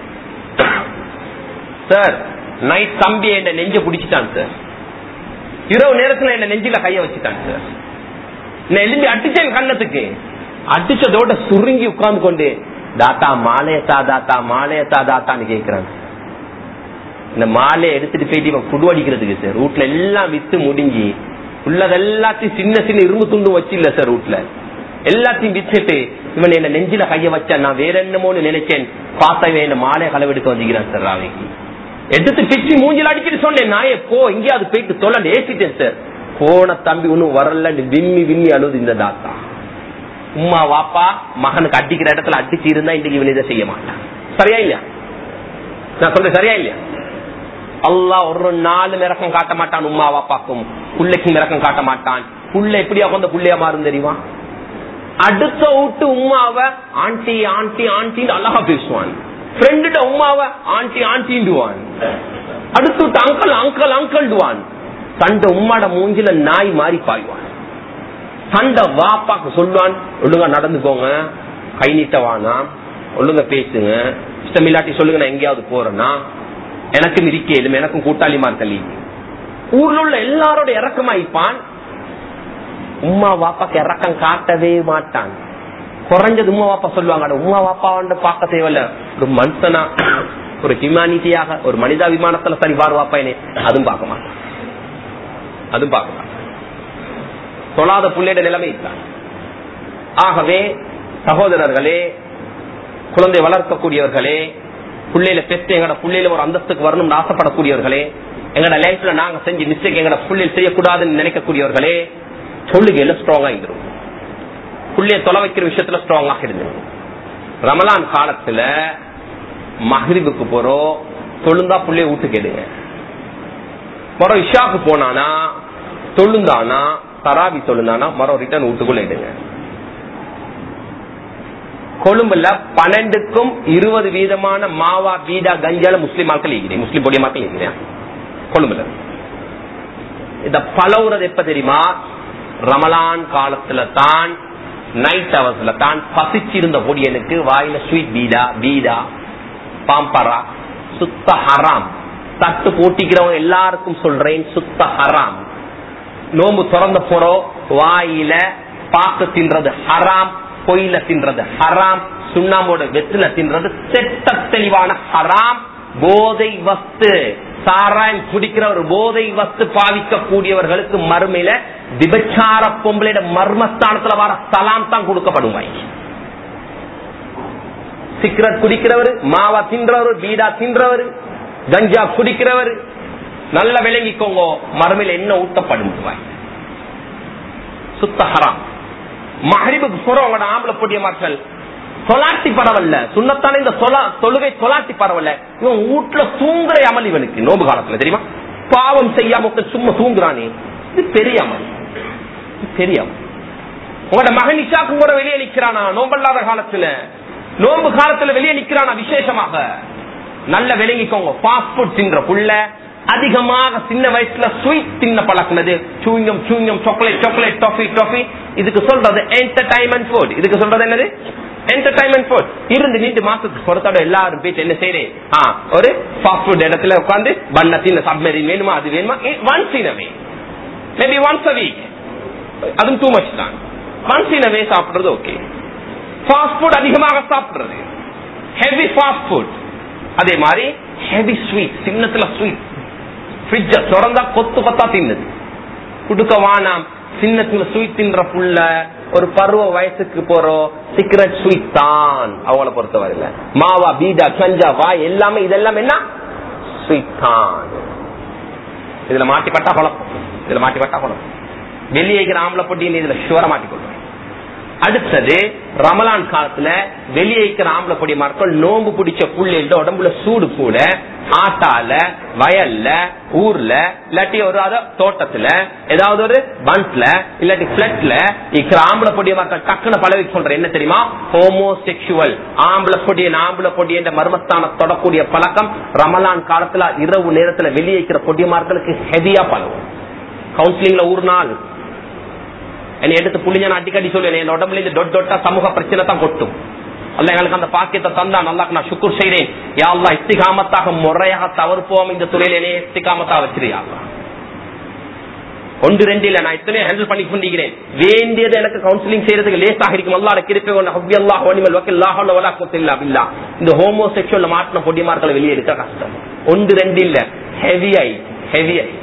சார் நைட் தம்பி என்ன நெஞ்ச பிடிச்சிட்டான் சார், இரவு நேரத்துல என்ன நெஞ்சில கைய வச்சுட்டான் சார், நான் எழும்பி அடிச்சேன் கண்ணத்துக்கு, அடிச்சதோட சுருங்கி உட்கார்ந்து கொண்டு தாத்தா மாலையத்தா தாத்தா மாலையத்தா தாத்தான்னு கேட்கிறான். இந்த மாலையை எடுத்துட்டு போயிட்டு இவன் குடு அடிக்கிறதுக்கு சார் வீட்டுல எல்லாம் வித்து முடிஞ்சு உள்ளது எல்லாத்தையும் சின்ன சின்ன இரும்பு துண்டு வச்சு இல்ல சார் வீட்டுல எல்லாத்தையும் வித்துட்டு இவன் என்ன நெஞ்சில கைய வச்சா நான் வேற என்னமோன்னு நினைச்சேன், பார்த்தா இவன் என்ன மாலையை களவெடுக்க வந்துக்கிறான் சார். ராவைக்கு எடுத்து பிச்சு மூஞ்சில அடிச்சுட்டு சொன்னேன், நாயே போ எங்கேயாவது போயிட்டு தொலை ஏசிட்டேன் சார். போன தம்பி ஒன்னும் வரல, விம்மி விம்மி அழுது இந்த தாத்தா. உமா வாப்பா மகனுக்கு அடிக்கிற இடத்துல அடிச்சு இருந்தா இன்னைக்கு இவன் இதை செய்ய மாட்டான். சரியா இல்லையா? நான் சொல்றேன் சரியா இல்லையா? அல்லாஹ் ஒரு நாலு மிரக்கம் காட்ட மாட்டான் உமா வாப்பாக்கும், புள்ளைக்கும் மிரக்கம் காட்ட மாட்டான். புள்ள எப்படியா கொண்ட புள்ளையா மாறும் தெரியுமா? அடுத்த விட்டு உமாவை ஆண்டி ஆண்டி ஆண்டின்னு அழகா பேசுவான், ஃப்ரெண்ட உமாவை ஆண்டி ஆண்டிடுவான், அடுத்து விட்டு அங்கிள் அங்கிள் அங்கிள்டுவான். தண்ட உம்மாட மூஞ்சில நாய் மாறி பாய்வான். தண்ட வாப்பாக்கு சொல்லுவான், ஒழுங்கா நடந்துக்கோங்க, கை நீட்டவானா, ஒழுங்கா பேசுங்க, இஷ்டமில்லாட்டி சொல்லுங்க நான் எங்கேயாவது போறேன்னா, எனக்கும் இருக்கேன் எனக்கும் கூட்டாளிமா இருக்கலி. ஊர்ல உள்ள எல்லாரோட இறக்கமாயிப்பான். உமா வாப்பாக்கு இறக்கம் காட்டவே மாட்டான். குறைஞ்சது உமா வாப்பா சொல்லுவாங்க, உமா வாப்பா பார்க்க தேவையில்ல, ஒரு மனுஷனா ஒரு ஹியூமானிட்டியாக ஒரு மனிதாபிமானத்துல சரி பாரு வாப்பாயினே, அதுவும் பார்க்க மாட்டான். அதுவும் பார்க்க மாட்டான். சொல்லாத புள்ளையோட நிலைமை இல்லை. ஆகவே சகோதரர்களே, குழந்தை வளர்க்கக்கூடியவர்களே, பிள்ளையில பெற்று எங்கட பிள்ளையில ஒரு அந்தஸ்துக்கு வரணும்னு ஆசைப்படக்கூடியவர்களே, எங்கட லைஃப்ல நாங்க செஞ்ச மிஸ்டேக் எங்கட பிள்ளைகள் செய்யக்கூடாதுன்னு நினைக்கக்கூடியவர்களே, தொழுகையில ஸ்ட்ராங்கா இருந்துரும். புள்ளைய தொலை வைக்கிற விஷயத்துல ஸ்ட்ராங்கா இருந்துரும். ரமலான் காலத்துல மஹ்ரிபுக்கு போறோம், தொழுந்தா புள்ளைய வீட்டுக்கு எடுங்க. மரோ இஷாக்கு போனானா தொழுந்தானா தராவி தொழுந்தானா மரோ ரிட்டர்ன் வீட்டுக்குள்ள எடுங்க. கொழும்புல பன்னெண்டுக்கும் இருபது வீதமான மாவா பீடா கஞ்சால முஸ்லிம் மக்கள் இருக்கிறேன், முஸ்லிம் பொடிய மக்கள் இருக்கிறேன் கொழும்புல. இத பலவுறது எப்ப தெரியுமா? ரமலான் காலத்துல தான், நைட் அவர்ஸ்ல தான் பசிச்சிருந்த பொடியனுக்கு வாயில ஸ்வீட் பீடா பீடா பாம்பரா சுத்த ஹராம். தட்டு போட்டிக்கிறவங்க எல்லாருக்கும் சொல்றேன், சுத்த ஹராம். நோம்பு திறந்த போறோம், வாயில பாக்கு தின்றது ஹராம், பொயில தின்றது ஹராம், சுண்ணாம்போட வெற்றில தின்றது செட்ட தெளிவான ஹராம். போதை வஸ்து சாராயம் குடிக்கிற ஒரு போதை வஸ்து பாவிக்க கூடியவர்களுக்கு மறுமையில விபச்சார பொம்பளையோட மர்மஸ்தானத்துல வர சலாம் தான் கொடுக்கப்படும். சிகரெட் குடிக்கிறவர், மாவா தின்றவர், பீடா தின்றவர், கஞ்சா குடிக்கிறவர், நல்ல விளங்கிக்கோங்க, மறுமையில என்ன ஊட்டப்படும் சுத்த ஹராம். மஹ்ரிபுக்கு போறவங்க ஆம்பளை பொடிய மக்கள் சொலாட்டி பரவல்ல, சுண்ணத்தான இந்த தொழுகை சொலாட்டி பரவல்ல, இவன் வீட்டுல தூங்குற அமல் இவனுக்கு நோம்பு காலத்துல தெரியுமா? பாவம் செய்யாம சும்மா தூங்குறானே, இது பெரிய அமல், பெரிய அமல். உங்களோட மகன் இஷாக்கு கூட வெளியே நிக்கிறானா நோம்பல்லாத காலத்துல? நோம்பு காலத்துல வெளியே நிக்கிறானா விசேஷமாக? நல்ல விளங்கிக்கோங்க. ஃபாஸ்ட் ஃபுட் தின்ற புள்ள அதிகமாக சின்ன வயசுல ஸ்வீட் தின்ன பழக்கினது, chewing gum chewing gum chocolate chocolate toffee toffee, இதுக்கு சொல்றது என்டர்டைன்மெண்ட் ஃபுட். இதுக்கு சொல்றது என்னது? Entertainment food. இருந்து நீண்டு மாசத்துக்கு பொறுத்தோட எல்லாரும் போயிட்டு என்ன செய்யறேன், ஒரு ஃபாஸ்ட் ஃபுட் இடத்துல உட்காந்து பண்ண தின்ன சப்மரின் வேணுமா அது வேணுமா, once in a way, maybe once a week, அதுவும் டூ மச் தான். ஒன்ஸ் இன் அ வே சாப்பிடுறது ஓகே. ஃபாஸ்ட் ஃபுட் அதிகமாக சாப்பிடுறது, ஹெவி ஃபாஸ்ட் ஃபுட். அதே மாதிரி ஹெவி ஸ்வீட், சின்னத்துல ஸ்வீட், ஃப்ரிட்ஜ திறந்தா கொத்து கொத்தா தின்னது, குடுக்க வானாம். சின்னத்துல ஸ்வீட் தின்ற புள்ள ஒரு பருவ வயசுக்கு போறோம் சிகரெட் ஸ்வீட் தான் அவங்கள பொறுத்தவரையில. மாவா பீடா கஞ்சா வாய் எல்லாமே இதெல்லாம் என்ன ஸ்வீட் தான். இதுல மாட்டிப்பட்டா குழப்பம், இதுல மாட்டிப்பட்டா குழப்பம். வெளியே ஆம்பளை பொட்டி இதுல ஷுவரா மாட்டிக்கொள்ளும். அடுத்தது ரமலான் காலத்துல வெளியே ஆம்பளை பொடி மக்கள் நோம்பு பிடிச்ச புள்ள உடம்புல சூடு கூட ஆட்டால வயல்ல ஊர்ல இல்லாட்டி ஒரு தோட்டத்துல ஏதாவது ஒரு பண்ட்ல இல்லாட்டி பிளட்ல இருக்கிற ஆம்பளை பொடிய மக்கள் டக்குன்னு பழகி சொல்ற என்ன தெரியுமா, ஹோமோசெக்சுவல் ஆம்பளை பொடிய ஆம்பளை பொடி என்ற மர்மஸ்தான தொடக்கூடிய பழக்கம் ரமலான் காலத்துல இரவு நேரத்துல வெளியே இருக்கிற பொடியமார்களுக்கு ஹெவியா பழகும். கவுன்சிலிங்ல ஒரு நாள் என்னை எடுத்து புள்ளிஞ்ச நான் அடிக்கடி சொல்லுவேன், என் உடம்புல இந்த டொட் டொட்டா சமூக பிரச்சனை தான் கொட்டும். அல்ல எங்களுக்கு அந்த பாக்கியத்தை தந்தான், அல்லாஹ்க்கு நான் ஷுக்ர் செய்றேன். யா அல்லாஹ் இஸ்திகாமத்தாக முறையாக தவறுப்போம் இந்த துறையில என்னைய இஸ்திகாமத்தா வச்சிருயா. ஒன்று ரெண்டு இல்ல, நான் இத்தனை ஹேண்டில் பண்ணி கொண்டிருக்கிறேன். வேண்டியது எனக்கு கவுன்சிலிங் செய்யறதுக்கு லேசாக இருக்கும். அல்லாஹ் கிருபை கொண்டு ஹவ்வி அல்லாஹ் வனிமல் வக்கீல் லா ஹவ்ல வலா குவத்த இல்லா பில்லாஹ். இந்த ஹோமோசெக்சுவல் மாட்டின பொடிமார்களை வெளியே எடுக்க கஷ்டம். ஒன்று ரெண்டு இல்ல, ஹெவி ஆயி ஹெவி ஆயி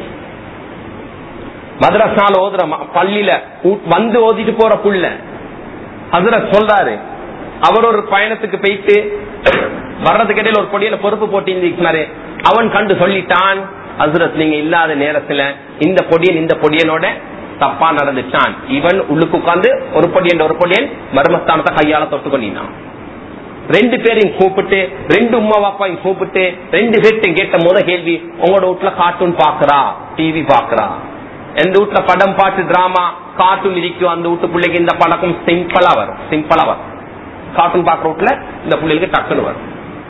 மதரசால ஓதுற பள்ளியில வந்து ஓதிட்டு போற புள்ள ஹஸ்ரத் சொல்றாரு, அவர் ஒரு பயணத்துக்கு போயிட்டு வர்றதுக்கு இடையில ஒரு பொடியில பொறுப்பு போட்டு அவன் கண்டு சொல்லிட்டான், ஹஸ்ரத் நீங்க இல்லாத நேரத்துல இந்த பொடியன் இந்த பொடியனோட தப்பா நடந்துட்டான். இவன் உள்ளுக்கு உட்கார்ந்து ஒரு பொடியன் ஒரு பொடியன் மர்மஸ்தானத்தை கையால தொட்டு கொண்டினான். ரெண்டு பேரையும் கூப்பிட்டு ரெண்டு உமா பாப்பாயும் கூப்பிட்டு ரெண்டு பேர்ட்டையும் கேட்ட முத கேள்வி, உங்களோட வீட்டுல கார்ட்டூன் பாக்குறா டிவி பாக்குறா? எந்த வீட்டுல படம் பாட்டு டிராமா கார்ட்டூன் இருக்கும் அந்த வீட்டு பிள்ளைக்கு இந்த பழக்கம் சிம்பிளா வரும். சிம்பிளா வரும். கார்ட்டூன் பாக்குற வீட்டுல இந்த பிள்ளைக்கு டக்குன்னு வரும்.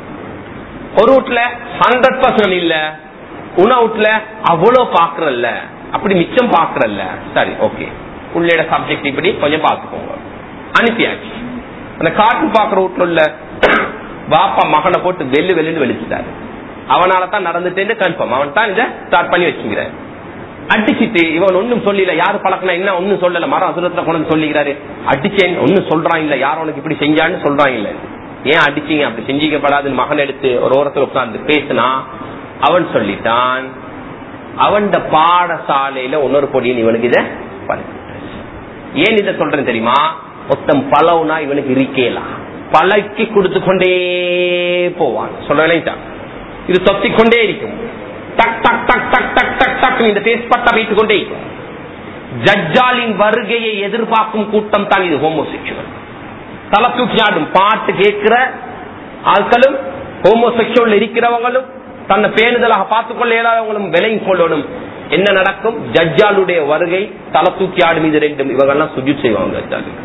ஒரு வீட்டுல ஹண்ட்ரட் பர்சன்ட் இல்ல, உன வீட்டுல அவ்வளவு பாக்குறல்ல, அப்படி மிச்சம் பாக்குறல்ல. சரி ஓகே, பிள்ளையோட சப்ஜெக்ட் இப்படி கொஞ்சம் பாத்துக்கோங்க, அனுப்பியாச்சு. அந்த கார்ட்டூன் பாக்குற வீட்டுல உள்ள பாப்பா மகனை போட்டு வெள்ளு வெள்ளுன்னு வெளிச்சிட்டாரு. அவனாலதான் நடந்துட்டேன்னு கன்ஃபார்ம், அவன் தான் இதை ஸ்டார்ட் பண்ணி வச்சுக்கிறாரு. அடிச்சுட்டு இவன் ஒன்னும் சொல்லல, யாரு பழக்கம் என்ன ஒன்னும் சொல்லல, மரம் அசுரத்துல கொண்டு சொல்லிக்கிறாரு. அடிச்சேன் ஒன்னும் சொல்றான் இல்ல, யாரும் உனக்கு இப்படி செஞ்சான்னு சொல்றான் இல்ல, ஏன் அடிச்சீங்க அப்படி செஞ்சிக்கப்படாதுன்னு மகன் எடுத்து ஒரு ஓரத்தில் உட்கார்ந்து பேசினா அவன் சொல்லிட்டான், அவன் பாடசாலையில இன்னொரு பொடியின் இவனுக்கு இத ஏன் இதை சொல்றேன்னு தெரியுமா, மொத்தம் பழவுனா இவனுக்கு இருக்கலாம், பழக்கி கொடுத்து கொண்டே போவான். சொல்ல இது தொத்திக் கொண்டே இருக்கும். டக் டக் டக் டக் டக் டக் டக் இந்த டேஸ்ட் பட்டா வைத்துக் கொண்டே இருக்கும். ஜஜ்ஜாலின் வருகையை எதிர்பார்க்கும் கூட்டம் தான் இது ஹோமோசெக்சுவல். தலை தூக்கி ஆடும் பாட்டு கேட்கிற ஆட்களும் ஹோமோசெக்சுவல் இருக்கிறவங்களும் தன்னை பேணுதலாக பார்த்துக் கொள்ள இயலாதவங்களும் விலையும் கொள்ளணும். என்ன நடக்கும், ஜஜ்ஜாலுடைய வருகை தலை தூக்கி ஆடும். இது ரெண்டும் இவங்கெல்லாம் சுஜூத் செய்வாங்க. ஜஜ்ஜாலுக்கு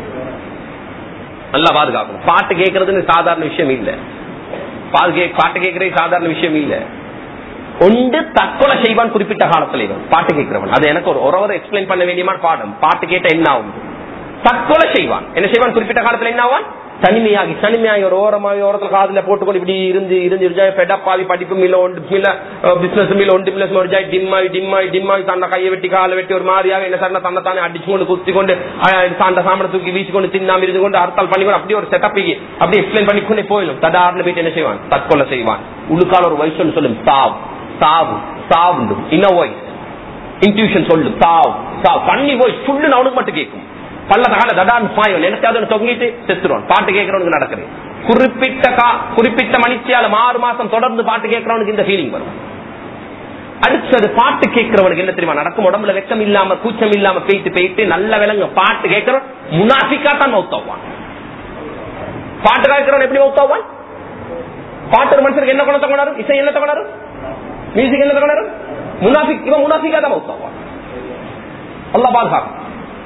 நல்லா பாதுகாக்கும். பாட்டு கேட்கறதுன்னு சாதாரண விஷயம் இல்ல, பாட்டு கேட்கறது சாதாரண விஷயம் இல்ல. ஒன்று தற்கொலை செய்வான் குறிப்பிட்ட காலத்துல இவன் பாட்டு கேட்கிறவன். அது எனக்கு ஒரு ஒரு எக்ஸ்பிளைன் பண்ண வேண்டியமான பாடம். பாட்டு கேட்ட என்ன ஆகும், தற்கொலை செய்வான். என்ன செய்வான் குறிப்பிட்ட காலத்துல என்ன ஆவான், தனிமையாகி தனிமையாகி ஒரு ஓரமாகி ஓரத்துல காதுல போட்டுக்கொண்டு இப்படி இருந்து இருந்து பெடப்பாவி படிப்பு மில்ல ஒன்று மில்ல பிசினஸ் மில்ல ஒன்று மில்ல ஒரு ஜாய் டிம்மாய் டிம்மாய் டிம்மாய் தன்னை கையை வெட்டி காலை வெட்டி ஒரு மாதிரியாக என்ன சார் தன்னை தானே அடிச்சு கொண்டு குத்தி கொண்டு அந்த சாம்பளை தூக்கி வீசி கொண்டு தின்னாம இருந்து கொண்டு அர்த்தால் பண்ணிக்கொண்டு அப்படி ஒரு செட்டப் அப்படி எக்ஸ்பிளைன் பண்ணிக்கொண்டே போயிடும். தடார்னு போயிட்டு என்ன செய்வான், தற்கொலை செய்வான். உள்ளுக்கால ஒரு வயசு சொல்லும் சாவு சாவு சாவு இன்ன வாய்ஸ் இன்ட்யூஷன் சொல்லு சாவு சாவு பண்ணி போய் சுள்ளு அவனுக்கு மட்டும் கேட்கும். பல்லதால தடான் பாயும் நினைச்சாது தொங்கிட்டு செத்துருவான். பாட்டு கேட்கறவனுக்கு நடக்குது. குறிப்பிட்ட குறிப்பிட்ட மணிச்சியால ஆறு மாசம் தொடர்ந்து பாட்டு கேட்கறவனுக்கு இந்த ஃபீலிங் வரும். அடுத்தது பாட்டு கேட்கிறவனுக்கு என்ன தெரியுமா நடக்கும், உடம்புல வெக்கம் இல்லாம கூச்சம் இல்லாம போயிட்டு போயிட்டு நல்ல விலங்கு பாட்டு கேட்கிறவன் முனாஃபிக்கா தான் மௌத்தாவான். பாட்டு கேட்கிறவன் எப்படி மௌத்தாவான், பாட்டு ஒரு மனுஷனுக்கு என்ன குணத்தை கொண்டாரும், இசை என்னத்தை கொண்டாரும், மியூசிக் என்ன கொண்டாரும், முனாஃபிக் இவன் முனாஃபிக்கா தான் மௌத்தாவான். அல்லாஹ் பாதுகாக்கும்.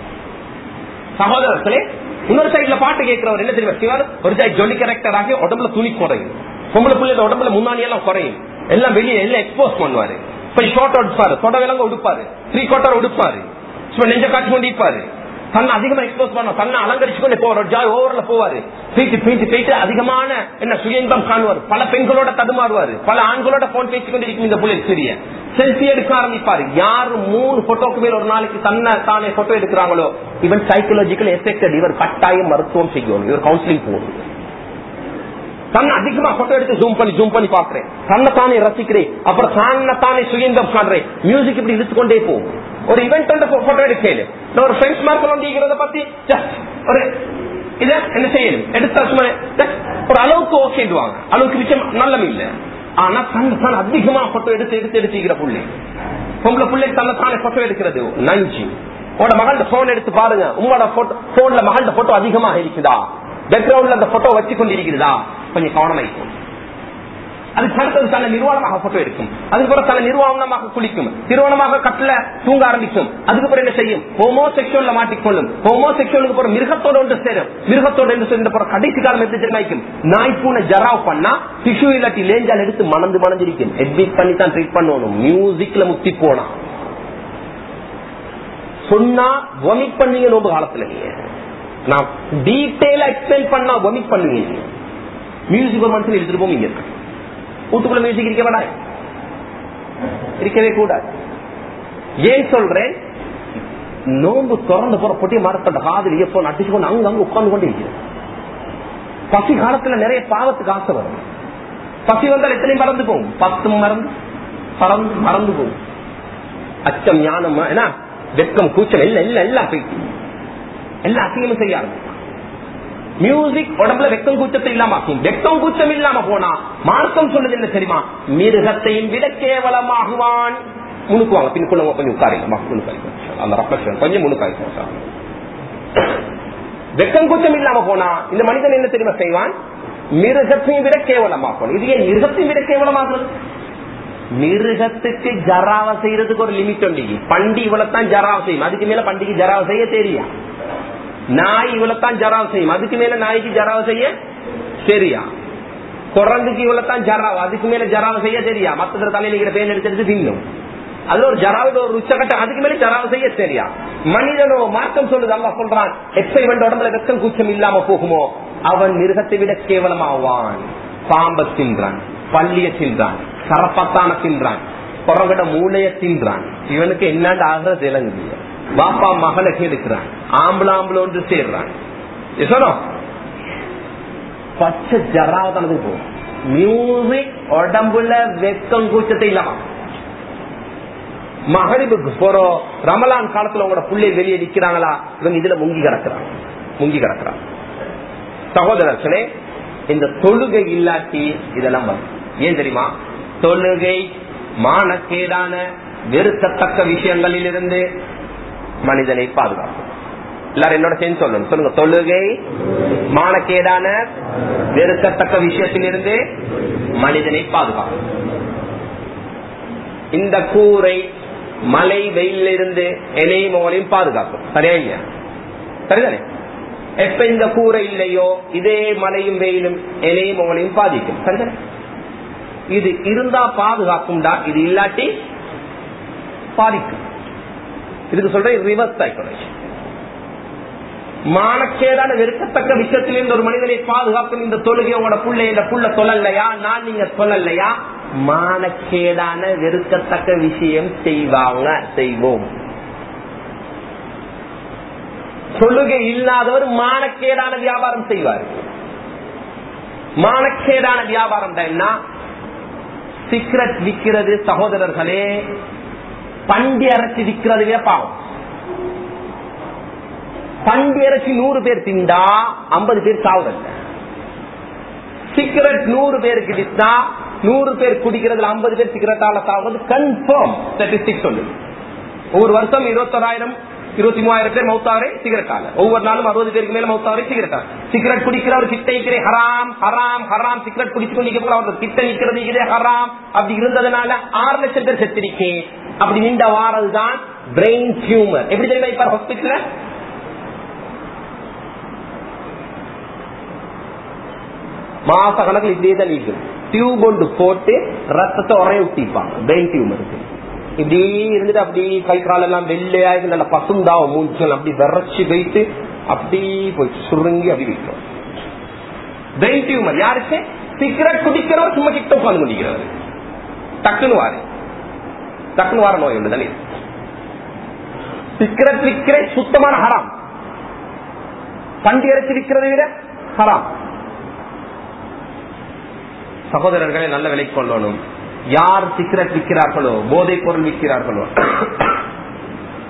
சகோதரர்களே, இன்னொரு சைட்ல பாட்டு கேட்கிறவர் என்ன தெரியுமா, ஒரு சைட் ஜொலி கேரக்டர் ஆகி உடம்புல துணி குறையும், பொம்பளை பிள்ளைங்க உடம்புல முன்னாடி எல்லாம் குறையும், எல்லாம் வெளியே எல்லாம் எக்ஸ்போஸ் பண்ணுவாரு. ஷார்ட் உடுப்பாரு, தொட விலங்க உடுப்பாரு, த்ரீ குவார்டர் உடுப்பாரு, நெஞ்ச காட்சி கொண்டு இருப்பாரு, தன்னை அதிகமா எக்ஸ்போஸ் பண்ண தன்னை அலங்கரிச்சு கொண்டு போவார். ஜாய் ஓவர்ல போவாரு, பீட்டு பீட்டு போயிட்டு அதிகமான என்ன சுயந்தம் காணுவார். பல பெண்களோட தடுமாறுவாரு, பல ஆண்களோட போன் பேசி கொண்டு இருக்கும். இந்த புள்ளை சிறிய செல்ஃபி எடுக்க ஆரம்பிப்பாரு. யாரு மூணு போட்டோக்கு மேல் ஒரு நாளைக்கு தன்னை தானே போட்டோ எடுக்கிறாங்களோ இவன் சைக்கலாஜிக்கல் எஃபெக்டட். இவர் கட்டாயம் மருத்துவம் செய்யணும், இவர் கவுன்சிலிங் போகணும். தன்னை அதிகமா போட்டோ எடுத்து ஜூம் பண்ணி ஜூம் பண்ணி பாக்குறேன், தன்னை தானே ரசிக்கிறேன், அப்புறம் தன்னை தானே சுயந்தம் காண்றேன். மியூசிக் இப்படி இழுத்துக்கொண்டே போகும். ஒரு இவெண்ட் போட்டோ எடுக்கணும், ஒரு ஃப்ரெண்ட்ஸ் மார்க் வந்திருக்கிறத பத்தி ஒரு இத என்ன செய்யணும் எடுத்தா ஒரு அளவுக்கு ஓகேடுவாங்க, அளவுக்கு விஷயம் நல்லம் இல்ல. ஆனா தன்னை அதிகமா போட்டோ எடுத்து எடுத்து எடுத்துக்கிற புள்ளி பொம்பளை பிள்ளை தன்னை தானே போட்டோ எடுக்கிறது நஞ்சு. உங்களோட மகன் போன் எடுத்து பாருங்க, உங்களோட போன்ல மகன் போட்டோ அதிகமாக இருக்குதா, பேக்ரவுண்ட்ல அந்த போட்டோ வச்சு கொண்டு இருக்கிறதா, கொஞ்சம் கவனமா இருக்கும். அதுக்கு அடுத்தது தன்னை நிர்வாணமாக போட்டோ எடுக்கும், அதுக்கப்புறம் தன்னை நிர்வாணமாக குளிக்கும், நிர்வாணமாக கட்டில தூங்க ஆரம்பிக்கும், அதுக்கப்புறம் என்ன செய்யும் ஹோமோ செக்ஷுவல்ல மாட்டிக்கொள்ளும், ஹோமோ செக்ஷுவலுக்கு போற மிருகத்தோட ஒன்று சேரும், மிருகத்தோட என்று சேர்ந்த போற கடைசி காலம் எடுத்து தெரிவிக்கும். நாய்ப்பூனை ஜராவ் பண்ணா டிஷ்யூ இல்லாட்டி லேஞ்சால் எடுத்து மணந்து மணந்திருக்கும், எட்மிட் பண்ணி தான் ட்ரீட் பண்ணணும். மியூசிக்ல முத்தி போனா சொன்னா வொமிட் பண்ணீங்க நோம்பு காலத்துல, நீங்க நான் டீட்டெயிலா எக்ஸ்பிளைன் பண்ணா வொமிட் பண்ணுவீங்க. மியூசிக் ஒரு மனசுல எடுத்துட்டு போவீங்க, வீட்டுக்குள்ள மியூசிக் இருக்க வேண்டாம், இருக்கவே கூடாது. ஏன் சொல்றேன், நோம்பு திறந்து போற பொட்டிய மரத்தோட காதல் இயப்போன் அடிச்சு கொண்டு அங்க அங்க உட்கார்ந்து கொண்டே இருக்கிறது. பசி காலத்துல நிறைய பாவத்துக்கு ஆசை வரும், பசி வந்தால் எத்தனையும் மறந்து போகும், பத்தும் மறந்து பறந்து மறந்து போகும். அச்சம் ஞானம் என்ன வெட்கம் கூச்சல் எல்லாம் எல்லாம் எல்லாம் போயிட்டு எல்லாம் அசிங்கமும் செய்ய ஆரம்பிக்கும். மியூசிக் உடம்புல வெக்கம் கூச்சத்தை இல்லாம ஆகும். வெக்கம் கூச்சம் இல்லாம போனா மார்க்கம் சொல்லுது என்ன தெரியுமா, மிருகத்தையும் விட கேவலமாகுவான். முணுக்குவாங்க, பின்னுக்குள்ள கொஞ்சம் உட்காரிங்க, அந்த ரெஃப்ளெக்ஷன் கொஞ்சம் முணுக்காரிங்க. வெக்கம் கூச்சம் இல்லாம போனா இந்த மனிதன் என்ன தெரியுமா செய்வான், மிருகத்தையும் விட கேவலமாகும். இது ஏன் மிருகத்தையும் விட கேவலமாகுது? மிருகத்துக்கு ஜராவ செய்யறதுக்கு ஒரு லிமிட் உண்டு. பண்டி இவ்வளவுதான் ஜராவ செய்யும், அதுக்கு மேல பண்டிகை ஜராவ செய்ய தெரியா. நாய் இவ்வளவுதான் ஜராவ செய்யும், அதுக்கு மேல நாய்க்கு ஜராவ செய்ய சரியா. குரங்குக்கு இவ்வளவுதான் ஜராவ, அதுக்கு மேல ஜராவ செய்ய தெரியா. மத்த தலையில பேன் எடுத்து தின்னும், அதுல ஒரு ஜராவது ஒரு உச்சகட்டம், அதுக்கு மேல ஜராவ செய்ய சரியா. மனிதனோ மாற்றம் சொல்லுது, அல்லா சொல்றான் எக்ஸைவெண்ட் உடம்புல வெக்கம் கூச்சம் இல்லாம போகுமோ அவன் மிருகத்தை விட கேவலமாவான். பாம்ப தின்றான், பள்ளிய தின்றான், சரப்பத்தான தின்றான், குரங்கட மூளைய தின்றான். இவனுக்கு என்னண்டு ஆகிறது இலங்குது. பாப்பா மகளை கெடுக்கிறான், ஆம்பளை ஆம்பளை ஒன்று சேர்றான். பச்சை ஜராவதானது போகும். மியூசிக் உடம்புல வெக்கம் கூச்சத்தை இல்லாம மகரிபுக்கு போறோம். ரமலான் காலத்துல உங்களோட பிள்ளை வெளியே நிக்கிறாங்களா, இவங்க இதுல முங்கி கிடக்குறாங்க முங்கி கிடக்குறாங்க. சகோதரர்களே, இந்த தொழுகை இல்லாட்டி இதெல்லாம் வரும். ஏன் தெரியுமா, தொழுகை மானக்கேடான வெறுக்கத்தக்க விஷயங்களில் இருந்து மனிதனை பாதுகாக்கும். எல்லாரும் என்னோட சேர்ந்து சொல்லணும், சொல்லுங்க. தொழுகை மானக்கேடான வெறுக்கத்தக்க விஷயத்தில் இருந்து மனிதனை பாதுகாக்கும். இந்த கூரை மழை வெயில இருந்து இலையும் மோகளையும் பாதுகாக்கும். சரியா இல்லையா? சரிதானே? எப்ப இந்த கூரை இல்லையோ இதே மழையும் வெயிலும் இலையும் மோகளையும் பாதிக்கும். சரிதானே? இது இருந்தா பாதுகாக்கும்டா, இது இல்லாட்டி பாதிக்கும். இதுக்கு சொல்றேன் ரிவர்ஸ் சைக்காலஜி. மானக்கேடான வெறுக்கத்தக்க விஷயத்திலிருந்து ஒரு மனிதனை பாதுகாக்கும் இந்த தொழுகை. உங்களோட புள்ளை இந்த புள்ள சொல்லலையா, நான் நீங்க சொல்லலையா, மானக்கேடான வெறுக்கத்தக்க விஷயம் செய்வாங்க, செய்வோம். தொழுகை இல்லாதவர் மானக்கேடான வியாபாரம் செய்வார். மானக்கேடான வியாபாரம் என்ன? சிகரெட் விற்கிறது. சகோதரர்களே, பண்டி அரைச்சி விற்கிறதுவே பாவம். பண்டி அரைச்சி நூறு பேர் திண்டா ஐம்பது பேர் சாவுறது. சிகரெட் நூறு பேருக்கு வித்தா நூறு பேர் குடிக்கிறதுல ஐம்பது பேர் சிகரெட்டால சாவுறது கன்ஃபார்ம். ஸ்டாட்டிஸ்டிக்ஸ் சொல்லுது. ஒவ்வொரு வருஷம் இருபத்தொராயிரம் இருபத்தி மூவாயிரம் பேர் மௌத்தாவரை சிகரெட்டால, ஒவ்வொரு நாளும் அறுபது பேருக்கு மேல மௌத்தாவரை சிகரெட்டா. சிகரெட் குடிக்கிறவர் கிட்ட நிற்கிறே ஹராம் ஹராம் ஹராம். சிகரெட் குடிச்சு கொண்டிருக்க அவர் கிட்ட நிற்கிறது ஹராம். அப்படி இருந்ததுனால ஆறு லட்சம் பேர் செத்திருக்கேன். அப்படி நீண்ட வாரதுதான் பிரெயின் டியூமர். எப்படி தெரியுமா இப்ப ஹாஸ்பிட்டல்ல மாச கணக்கில் இப்படியே தான் நீக்கும். டியூப் ஒன்று போட்டு ரத்தத்தை உரைய ஊட்டிப்பாங்க பிரெயின் டியூமருக்கு. இப்படி இருந்துட்டு அப்படி கை கால் எல்லாம் வெள்ளையா நல்ல பசுந்தாவும் மூஞ்சல் அப்படி விரைச்சி வைத்து அப்படி போய் சுருங்கி அப்படி வைக்கும். பிரெயின் டியூமர் யாருக்கு? சிகரெட் குடிக்கிறவர் சும்மா கிட்ட உட்காந்து குடிக்கிறவர். டக்குன்னு வாரு டக்குன்னு வார நோய் ஒன்று தானே. சிகரெட் விற்கிற சுத்தமான ஹராம். பண்டி அரைச்சி விற்கிறதை விட ஹராம். சகோதரர்களை நல்ல விலைக்கு கொள்ளணும். யார் சிகரெட் விற்கிறார்களோ, போதைப் பொருள் விற்கிறார்களோ,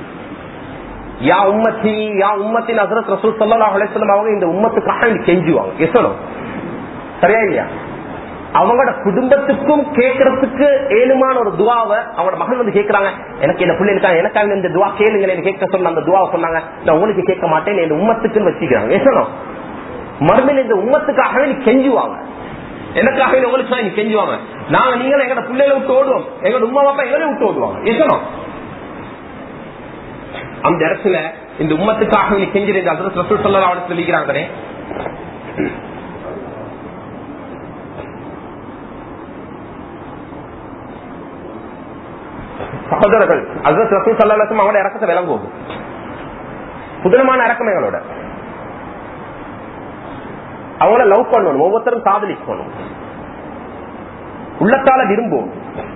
யா உம்மத்தி யா உம்மத்தின் ஹஸரத் ரசூல் ஸல்லல்லாஹு அலைஹி வஸல்லம் அவங்க இந்த உம்மத்துக்காக கெஞ்சுவாங்க. எசணும் சரியா இல்லையா? அவங்களோட குடும்பத்துக்கும் கேட்கறதுக்கு ஏழுமான ஒரு துவாவை அவங்களோட மகன் வந்து கேட்கறாங்க. எனக்கு என்ன பிள்ளைகளுக்காக எனக்காக இந்த துவா கேளுங்க கேட்க சொன்ன அந்த துவாவை சொன்னாங்க. நான் உங்களுக்கு கேட்க மாட்டேன், இந்த உம்மத்துக்குன்னு வச்சுக்கிறாங்க. எசணும் மறுமையில் இந்த உம்மத்துக்காகவே நீ கெஞ்சுவாங்க, எனக்காக உங்களுக்கு நீ கெஞ்சுவாங்க. நாங்க நீங்களும் எங்களோட பிள்ளைகளை விட்டு ஓடுவோம், எங்களோட உமா பாப்பா எங்களையும் விட்டு ஓடுவாங்க. எசணும் அந்த இடத்துல இந்த உம்மத்துக்காக நீ கெஞ்சிருந்த ஹஸரத் ரசூல் ஸல்லல்லாஹு அலைஹி வஸல்லம் சொல்லிக்கிறாங்களே, சகோதரர்கள் ஹஸரத் ரசூல் ஸல்லல்லாஹு அலைஹி வஸல்லம் அவங்களோட இறக்கத்தை விளங்குவோம். புதுனமான இறக்கம் எங்களோட. அவங்கள லவ் பண்ணணும், ஒவ்வொருத்தரும் காதலிக்கணும், உள்ளத்தால விரும்பும்.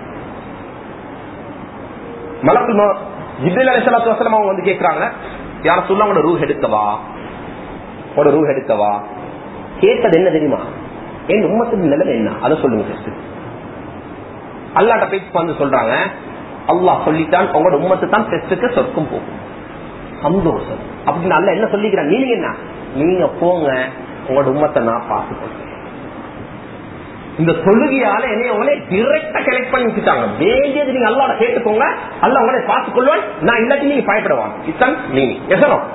மலக்குல் ஜிப்ரீல் அலைஹிஸ்ஸலாத்து வஸலாம் அவங்க வந்து கேட்கறாங்க, யார சொல்ல அவங்களோட ரூஹ் எடுக்கவா, ஒரு ரூஹ் எடுக்கவா. கேட்டது என்ன தெரியுமா? என் உம்மத்துக்கு நிலைமை என்ன அதை சொல்லுங்க. அல்லாஹ்ட்ட பேச்சு வந்து சொல்றாங்க, அல்லாஹ் சொல்லித்தான் உங்களோட உம்மத்து தான் டெஸ்டுக்கு சொர்க்கம் போகும். சந்தோஷம் அப்படின்னு அல்லாஹ் என்ன சொல்லிக்கிறாங்க? நீங்க என்ன நீங்க போங்க, உங்களோட உம்மத்தை நான் பார்த்துக்கொள்றேன். இந்த தொழுகையால என்னைய உங்களே டிரெக்டா கலெக்ட் பண்ணி வச்சுட்டாங்க. வேண்டியது நீங்க அல்லாஹ்ட்ட கேட்டுக்கோங்க, அல்லாஹ் உங்களே பார்த்துக் கொள்வான், நான் இல்லாட்டி நீங்க பயப்படுவான். இதுதான் நீங்க எசனம்.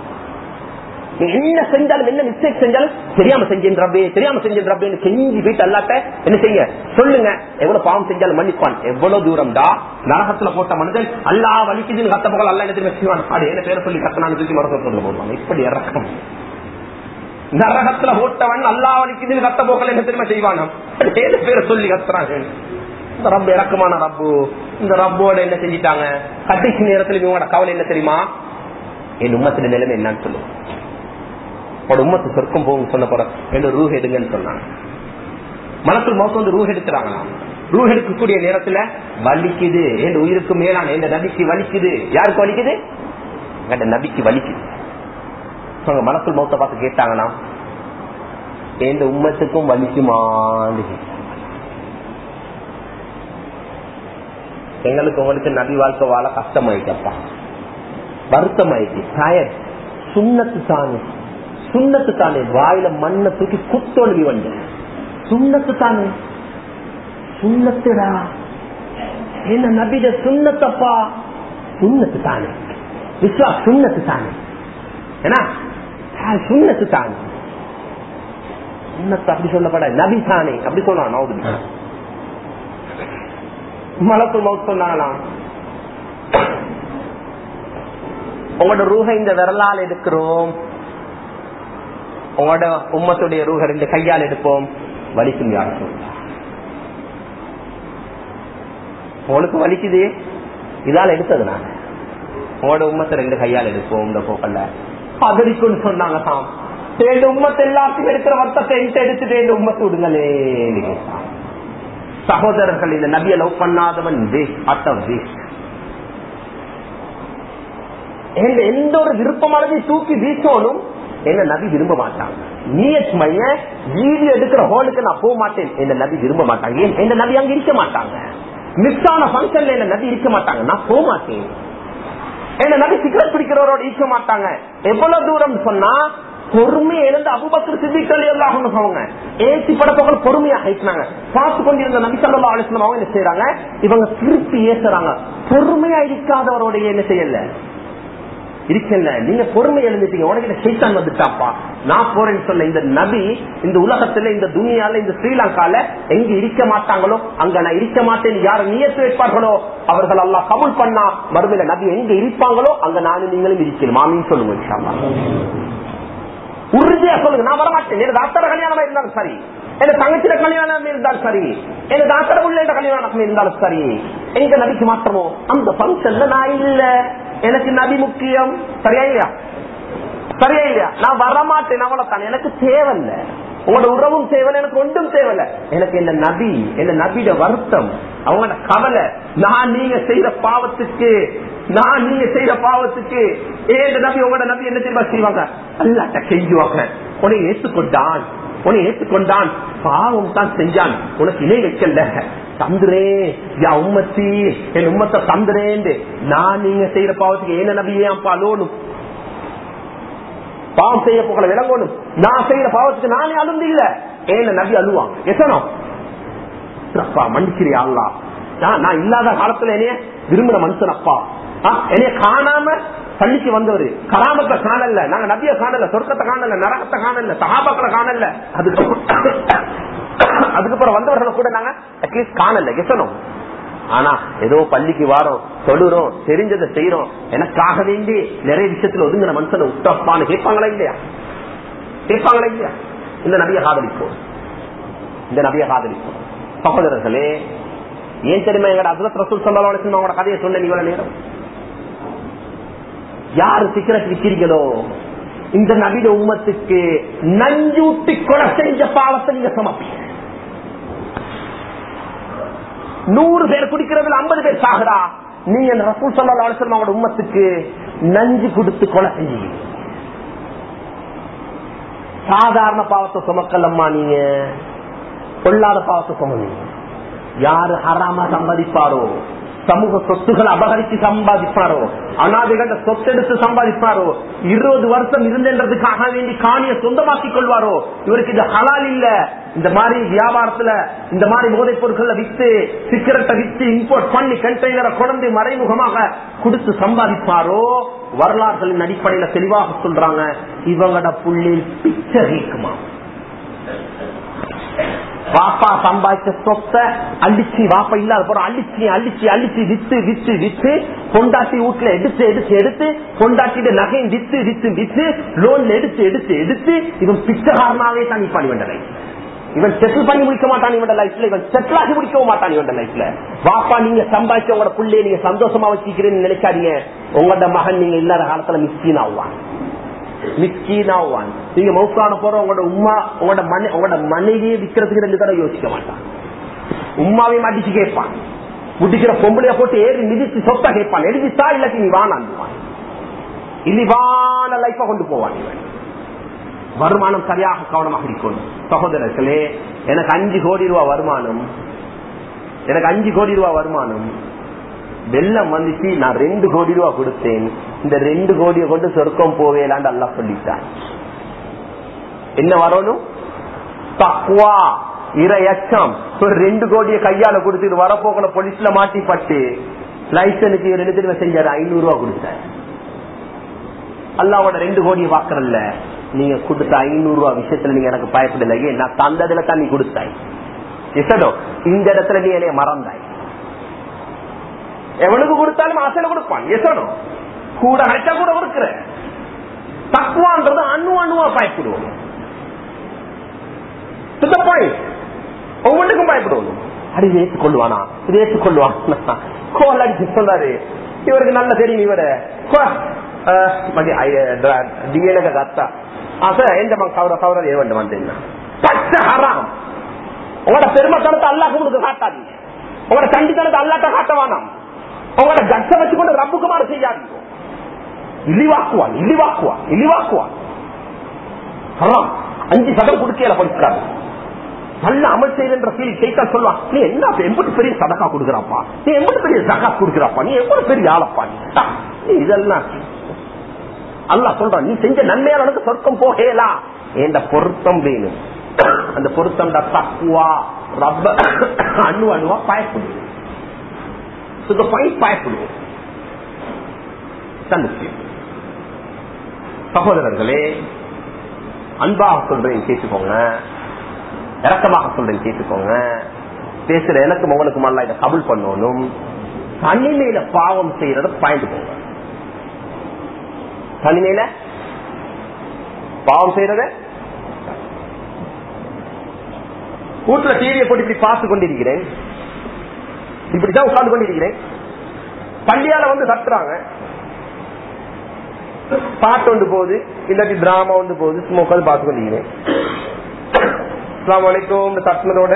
என்ன செஞ்சாலும் என்ன மிஸ்டேக் செஞ்சாலும் தெரியாம செஞ்சேன் ரப்பே தெரியாம செஞ்சேன் ரப்பேன்னு செஞ்சு போயிட்டு அல்லாட்ட என்ன செய்ய சொல்லுங்க. எவ்வளவு பாவம் செஞ்சாலும் மன்னிப்பான். எவ்வளவு தூரம் டா நரகத்துல போட்ட மனிதன் அல்லா வலிக்குதுன்னு கத்த போகல அல்லா என்ன தெரியுமா செய்வான்? அது என்ன பேரை சொல்லி கத்தனான்னு தூக்கி மரத்துல போடுவாங்க. இப்படி இறக்கம். நரகத்துல போட்டவன் அல்லா வலிக்குதுன்னு கத்த போகல என்ன தெரியுமா செய்வான்? ஏழு பேரை சொல்லி கத்துறாங்க. இந்த ரப்பு இறக்கமான ரப்பு. இந்த ரப்போட என்ன செஞ்சிட்டாங்க? கடைசி நேரத்துல இவங்களோட கவலை என்ன தெரியுமா? என் உம்மத்தின் நிலைமை என்னன்னு சொல்லுவோம். உம்மத்து சொர்க்கம் போகும் சொன்ன போற என்ன ரூஹ் எடுங்கன்னு சொன்னாங்க. மனசுல மௌத்து வந்து ரூஹ் எடுக்கிறாங்களா? ரூஹ் எடுக்கக்கூடிய நேரத்துல வலிக்குது, என் உயிருக்கு மேலான எந்த நபிக்கு வலிக்குது. யாருக்கு வலிக்குது? எங்க நபிக்கு வலிக்குது. மனசுல மௌத்த பார்த்து கேட்டாங்கன்னா எந்த உம்மத்துக்கும் வலிக்குமான்னு எங்களுக்கு உங்களுக்கு நபி வாழ்க்கை வாழ கஷ்டமாயிட்டப்பா, வருத்தமாயிட்டு, டயர். சுண்ணத்து தானே சுண்ணத்து தானே வாயில மண்ணை தூக்கி குத்தொழுவி வந்து சுண்ணத்து தானே சுண்ணத்துடா என்ன நபிட சுண்ணத்தப்பா சுண்ணத்து தானே விஸ்வா சுண்ணத்து தானே ஏன்னா சுண்ணத்து தானே சுண்ணத்து அப்படி சொல்லப்பட நபி தானே அப்படி சொன்னான். நவுது மலத்து மௌத் சொன்னாங்களாம், உங்களோட ரூஹை இந்த விரலால் எடுக்கிறோம், உங்களோட உம்மத்துடைய ரூஹ ரெண்டு கையால் எடுப்போம், வலிக்கும். யாருக்கும் உங்களுக்கு வலிக்குது, இதால் எடுத்தது நாங்க. உங்களோட உம்மத்தை ரெண்டு கையால் எடுப்போம். இந்த போக்கல்ல அதற்குன்னு சொன்னாங்க தான் ரெண்டு உம்மத்தை எல்லாத்தையும் எடுக்கிற வருத்தத்தை எடுத்துட்டு ரெண்டு உம்மத்தை விடுங்களே. சகோதரர்கள், இந்த நபியை லவ் பண்ணாதவன் எந்த ஒரு விருப்பமானதை தூக்கி வீசணும் என்ன நபி விரும்ப மாட்டாங்க. நீயத் மைய வீடியோ எடுக்கிற ஹோலுக்கு நான் போக மாட்டேன் என்ன நபி விரும்ப மாட்டாங்க. ஏன் என்ன நபி அங்க இருக்க மாட்டாங்க. மிஸ் ஆன பங்கன்ல என்ன நபி இருக்க மாட்டாங்க, நான் போக மாட்டேன். என்ன நபி சிகரெட் பிடிக்கிறவரோட இருக்க மாட்டாங்க. எவ்வளவு தூரம் சொன்னா பொறுமையை இழந்து அபூபக்கர் சித்திக் ரலியல்லாஹு அன்ஹு அவங்க ஏசி படப்போக்கள் பொறுமையா ஆயிட்டாங்க. பார்த்து கொண்டிருந்த நபி ஸல்லல்லாஹு அலைஹி வஸல்லம் அவங்க என்ன செய்யறாங்க, இவங்க திருப்பி ஏசுறாங்க. பொறுமையா இருக்காதவரோட என்ன செய்யல இருக்கல, நீங்க பொறுமை எழுந்துட்டீங்க, உனக்கு சைத்தான் வந்துட்டாப்பா, நான் போறேன்னு சொன்ன இந்த நபி இந்த உலகத்துல இந்த துனியால இந்த ஸ்ரீலங்கால எங்க இருக்க மாட்டாங்களோ அங்க நான் இருக்க மாட்டேன்னு யார நியத்து வைப்பார்களோ அவர்கள் அல்லாஹ் கபூல் பண்ணா மறுமையில நபி எங்க இருப்பாங்களோ அங்க நானும் நீங்களும் இருக்கணும். மாமின்னு சொல்லுங்க இன்ஷா அல்லாஹ். உறுதியா சொல்லுங்க, நான் வரமாட்டேன். எனக்கு டாக்டர் கல்யாணமா இருந்தாலும் சரி, எனக்கு தங்கச்சிட கல்யாணம் இருந்தாலும் சரி, எனக்கு டாக்டர் உள்ள கல்யாணம் இருந்தாலும் சரி, எங்க நபிக்கு மாற்றமோ அந்த பங்கன்ல நான் இல்ல, எனக்கு நபி முக்கியம். சரியா இல்லையா? சரியா இல்லையா? நான் வரமாட்டேன், அவ்வளவுதான். எனக்கு தேவையில்ல, உங்களோட உறவும் தேவையில்லை, எனக்கு ஒன்றும் தேவையில்லை. எனக்கு என்ன நபி, என்ன நபியோட வருத்தம், அவங்களோட கவலை, நான் நீங்க செய்த பாவத்துக்கு, நான் நீங்க செய்த பாவத்துக்கு ஏன் நபி உங்களோட நபி என்ன தெரியுமா செய்வாங்க? அல்லாஹ்ட்ட கெஞ்சுவாங்க, உன்னை ஏற்றுக்கொண்டான், உன்னை ஏற்றுக்கொண்டான், பாவம் தான் செஞ்சான், உனக்கு இணை வைக்கல, தந்துரே யா உம்மத்தி என் உம்மத்தை தந்துரேன். நான் நீங்க செய்யற பாவத்துக்கு ஏன நபியே அப்பா லோனும் பாவம் செய்ய போகல விளங்கணும். நான் செய்யற பாவத்துக்கு நானே அழுந்து இல்ல ஏன நபி அழுவாங்க. எசனம் அப்பா மன்னிச்சிரியா அல்லா, நான் இல்லாத காலத்துல என்னைய விரும்பின மனுஷன் அப்பா, என்னைய காணாம பள்ளிக்கு வந்தவரு கராமத்தை காணல, நாங்க நபிய காணல, சொர்க்கத்தை காணல, நரகத்தை காணல, சஹாபாக்களை காணல, அதுக்கு அதுக்கப்புறம் வந்தவர்களை கூட நாங்க அட்லீஸ்ட் காணல எசனம். ஆனா ஏதோ பள்ளிக்கு வாரோம், சொல்லுறோம், தெரிஞ்சதை செய்யறோம், எனக்காக வேண்டி நிறைய விஷயத்துல ஒதுங்கின மனுஷனை உத்தப்பான்னு கேட்பாங்களா இல்லையா? கேட்பாங்களா இல்லையா? இந்த நபிய காதலிப்போம், இந்த நபிய காதலிப்போம். சகோதரர்களே, ஏன் தெரியுமா எங்கட ஹஜ்ரத் ரசூல் ஸல்லல்லாஹு அலைஹி வஸல்லம் கதையை சொன்ன இவ்வளவு நேரம்? யாரு சிகரெட் விக்கிறீங்களோ இந்த நபிட உம்மத்துக்கு நஞ்சூட்டி கொலை செஞ்ச பாவத்தை நீங்க சமப்பீங்க. நூறு பேர் குடிக்கிறதுல ஐம்பது பேர் சாகுறா, நீங்க ரசூல் ஸல்லல்லாஹு அலைஹி வஸல்லம் அவங்களோட உம்மத்துக்கு நஞ்சு கொடுத்து கொலை செஞ்சீங்க. சாதாரண பாவத்தை சுமக்கலம்மா, நீங்க பொல்லாத பாவத்தை சுமந்தீங்க. யாரு ஹராமா சம்பாதிப்பாரோ, சமூக சொத்துக்களை அபகரிச்சு சம்பாதிப்பாரோ, அனாதைகள சொத்தெடுத்து சம்பாதிப்பாரோ, இருபது வருஷம் இருந்ததுக்காக வேண்டி காணியை சொந்தமாக்கி கொள்வாரோ, இவருக்கு இது ஹலால் இல்ல. இந்த மாதிரி வியாபாரத்துல இந்த மாதிரி போதைப் பொருட்களை வித்து சிகரெட்டை வித்து இம்போர்ட் பண்ணி கண்டெய்னரை கொண்டு மறைமுகமாக கொடுத்து சம்பாதிப்பாரோ, வரலாறுகளின் அடிப்படையில தெளிவாக சொல்றாங்க, இவங்களோட புள்ளில் பிச்சை கேக்குமா. வாப்பா சம்பாதிச்ச சொத்தை அழிச்சு, வாப்பா இல்லாத போற அழிச்சு அழிச்சு அழிச்சு வித்து வித்து வித்து பொண்டாட்டி வீட்டுல எடுத்து எடுத்து எடுத்து பொண்டாட்டிட நகையும் வித்து வித்து வித்து லோன்ல எடுத்து எடுத்து எடுத்து இவன் பிச்சைக்காரனாவே தான் நிப்பாடி வேண்ட லைஃப். இவன் செட்டில் பண்ணி முடிக்க மாட்டான் இவன் லைஃப்ல, இவன் செட்டில் ஆகி முடிக்கவும் மாட்டான் இவன் லைஃப்ல. வாப்பா நீங்க சம்பாதிச்ச உங்களோட புள்ளைய நீங்க சந்தோஷமா வச்சுக்கிறேன்னு நினைக்காதீங்க, உங்களோட மகன் நீங்க இல்லாத காலத்துல மிஸ்கீன் ஆவான், மிஸ்கீன் ஆவான். நீங்க மௌத்தான போற உங்களோட உமா உங்களோட மனை உங்களோட மனைவியை விற்கிறதுக்கு ரெண்டு தடவை யோசிக்க மாட்டான். உமாவையும் அடிச்சு கேட்பான், முடிக்கிற பொம்பளைய போட்டு ஏறி மிதிச்சு சொத்தா கேட்பான், எழுதித்தா இல்லாட்டி நீ வானாண்டுவான், இழிவான லைஃப கொண்டு போவான். வருமானம் சரியாக கவனமாக இருக்கணும். சகோதரர்களே, எனக்கு அஞ்சு கோடி ரூபாய் வருமானம், எனக்கு அஞ்சு கோடி ரூபாய் வருமானம், வெள்ளம் வந்துச்சு, நான் ரெண்டு கோடி ரூபாய் கொடுத்தேன், இந்த ரெண்டு கோடியை கொண்டு சொர்க்கம் போவேலான்னு அல்லாஹ் சொல்லிட்டான். என்ன வரணும்? தக்வா, இரையச்சம். ஒரு ரெண்டு கோடியை கையால கொடுத்துட்டு வரப்போக்கிற போலீஸ்ல மாட்டி பட்டு லைசனுக்கு ரெண்டு திரும்ப செஞ்சாரு, ஐநூறு ரூபாய் கொடுத்தாரு. அல்லாவோட ரெண்டு கோடியை பாக்குறல்ல, நீங்க கொடுத்த ஐநூறு ரூபாய் விஷயத்துல நீங்க எனக்கு பயப்படல, நான் தந்ததுல தான் நீ கொடுத்தாய். இந்த இடத்துல நீ என்னைய மறந்தாய். எவனுக்கு கொடுத்தாலும் ஆசையில கொடுப்பான், எசனோ கூட அழைச்சா கூட கொடுக்கிற. தக்குவான்றது அணு அணுவா பயப்படுவோம், ஒவ்வொன்றுக்கும் பயப்படுவோம். அது ஏற்றுக்கொள்வானா, இது ஏற்றுக்கொள்வான் கோல் அடிச்சு சொன்னாரு, இவருக்கு நல்ல தெரியும், இவர கத்தா உங்களோட பெருமைத்தனத்தை அல்லாஹ் உங்களுக்கு காட்டாதீங்க, உங்களோட கண்டித்தனத்தை அல்லாட்ட காட்டவானாம், உங்களோட கட்ச வச்சுக்கொண்டு ரப்புக்குமாறு செய்யாதீங்க. இழிவாக்குவான் இழிவாக்குவான் இழிவாக்குவான். அஞ்சு சதம் கொடுக்கல படிக்கிறாங்க, நல்ல அமல் செய்யற ஃபீல் கேட்க சொல்லுவான், நீ என்ன எம்பட்டு பெரிய சதக்கா கொடுக்குறாப்பா, நீ எம்பட்டு பெரிய சகா கொடுக்குறாப்பா, நீ எவ்வளவு பெரிய ஆளப்பா, நீ இதெல்லாம் அல்லாஹ் சொல்றான், நீ செஞ்ச நன்மையாளனுக்கு சொர்க்கம் போகலாம். என்ற பொருத்தம் வேணும், அந்த பொருத்தம் தக்குவா ரப்ப அணு அணுவா பயப்படுவோம், பயப்படுவோம். சகோதரர்களே, அன்பாக சொல்றேன் கேட்டுக்கோங்க, இறக்கமாக சொல்றேன் கேட்டுக்கோங்க. பேசுற எனக்கும் உங்களுக்கும் அல்ல இதை கபுல் பண்ணணும். தனிமையில பாவம் செய்யறத பாயிண்ட் போங்க, தனிமையில பாவம் செய்யறத வீட்டுல டிவியை போட்டு இப்படி பார்த்து கொண்டிருக்கிறேன், இப்படிதான் உட்கார்ந்து கொண்டிருக்கிறேன், பள்ளியால வந்து கத்துறாங்க, பாட்டு ஒன்று போகுது, இல்லாட்டி டிராமா ஒன்று போகுது, சும்மா உட்காந்து பார்த்து கொண்டிருக்கிறேன். அஸ்ஸலாமு அலைக்கும் தட்டுனதோட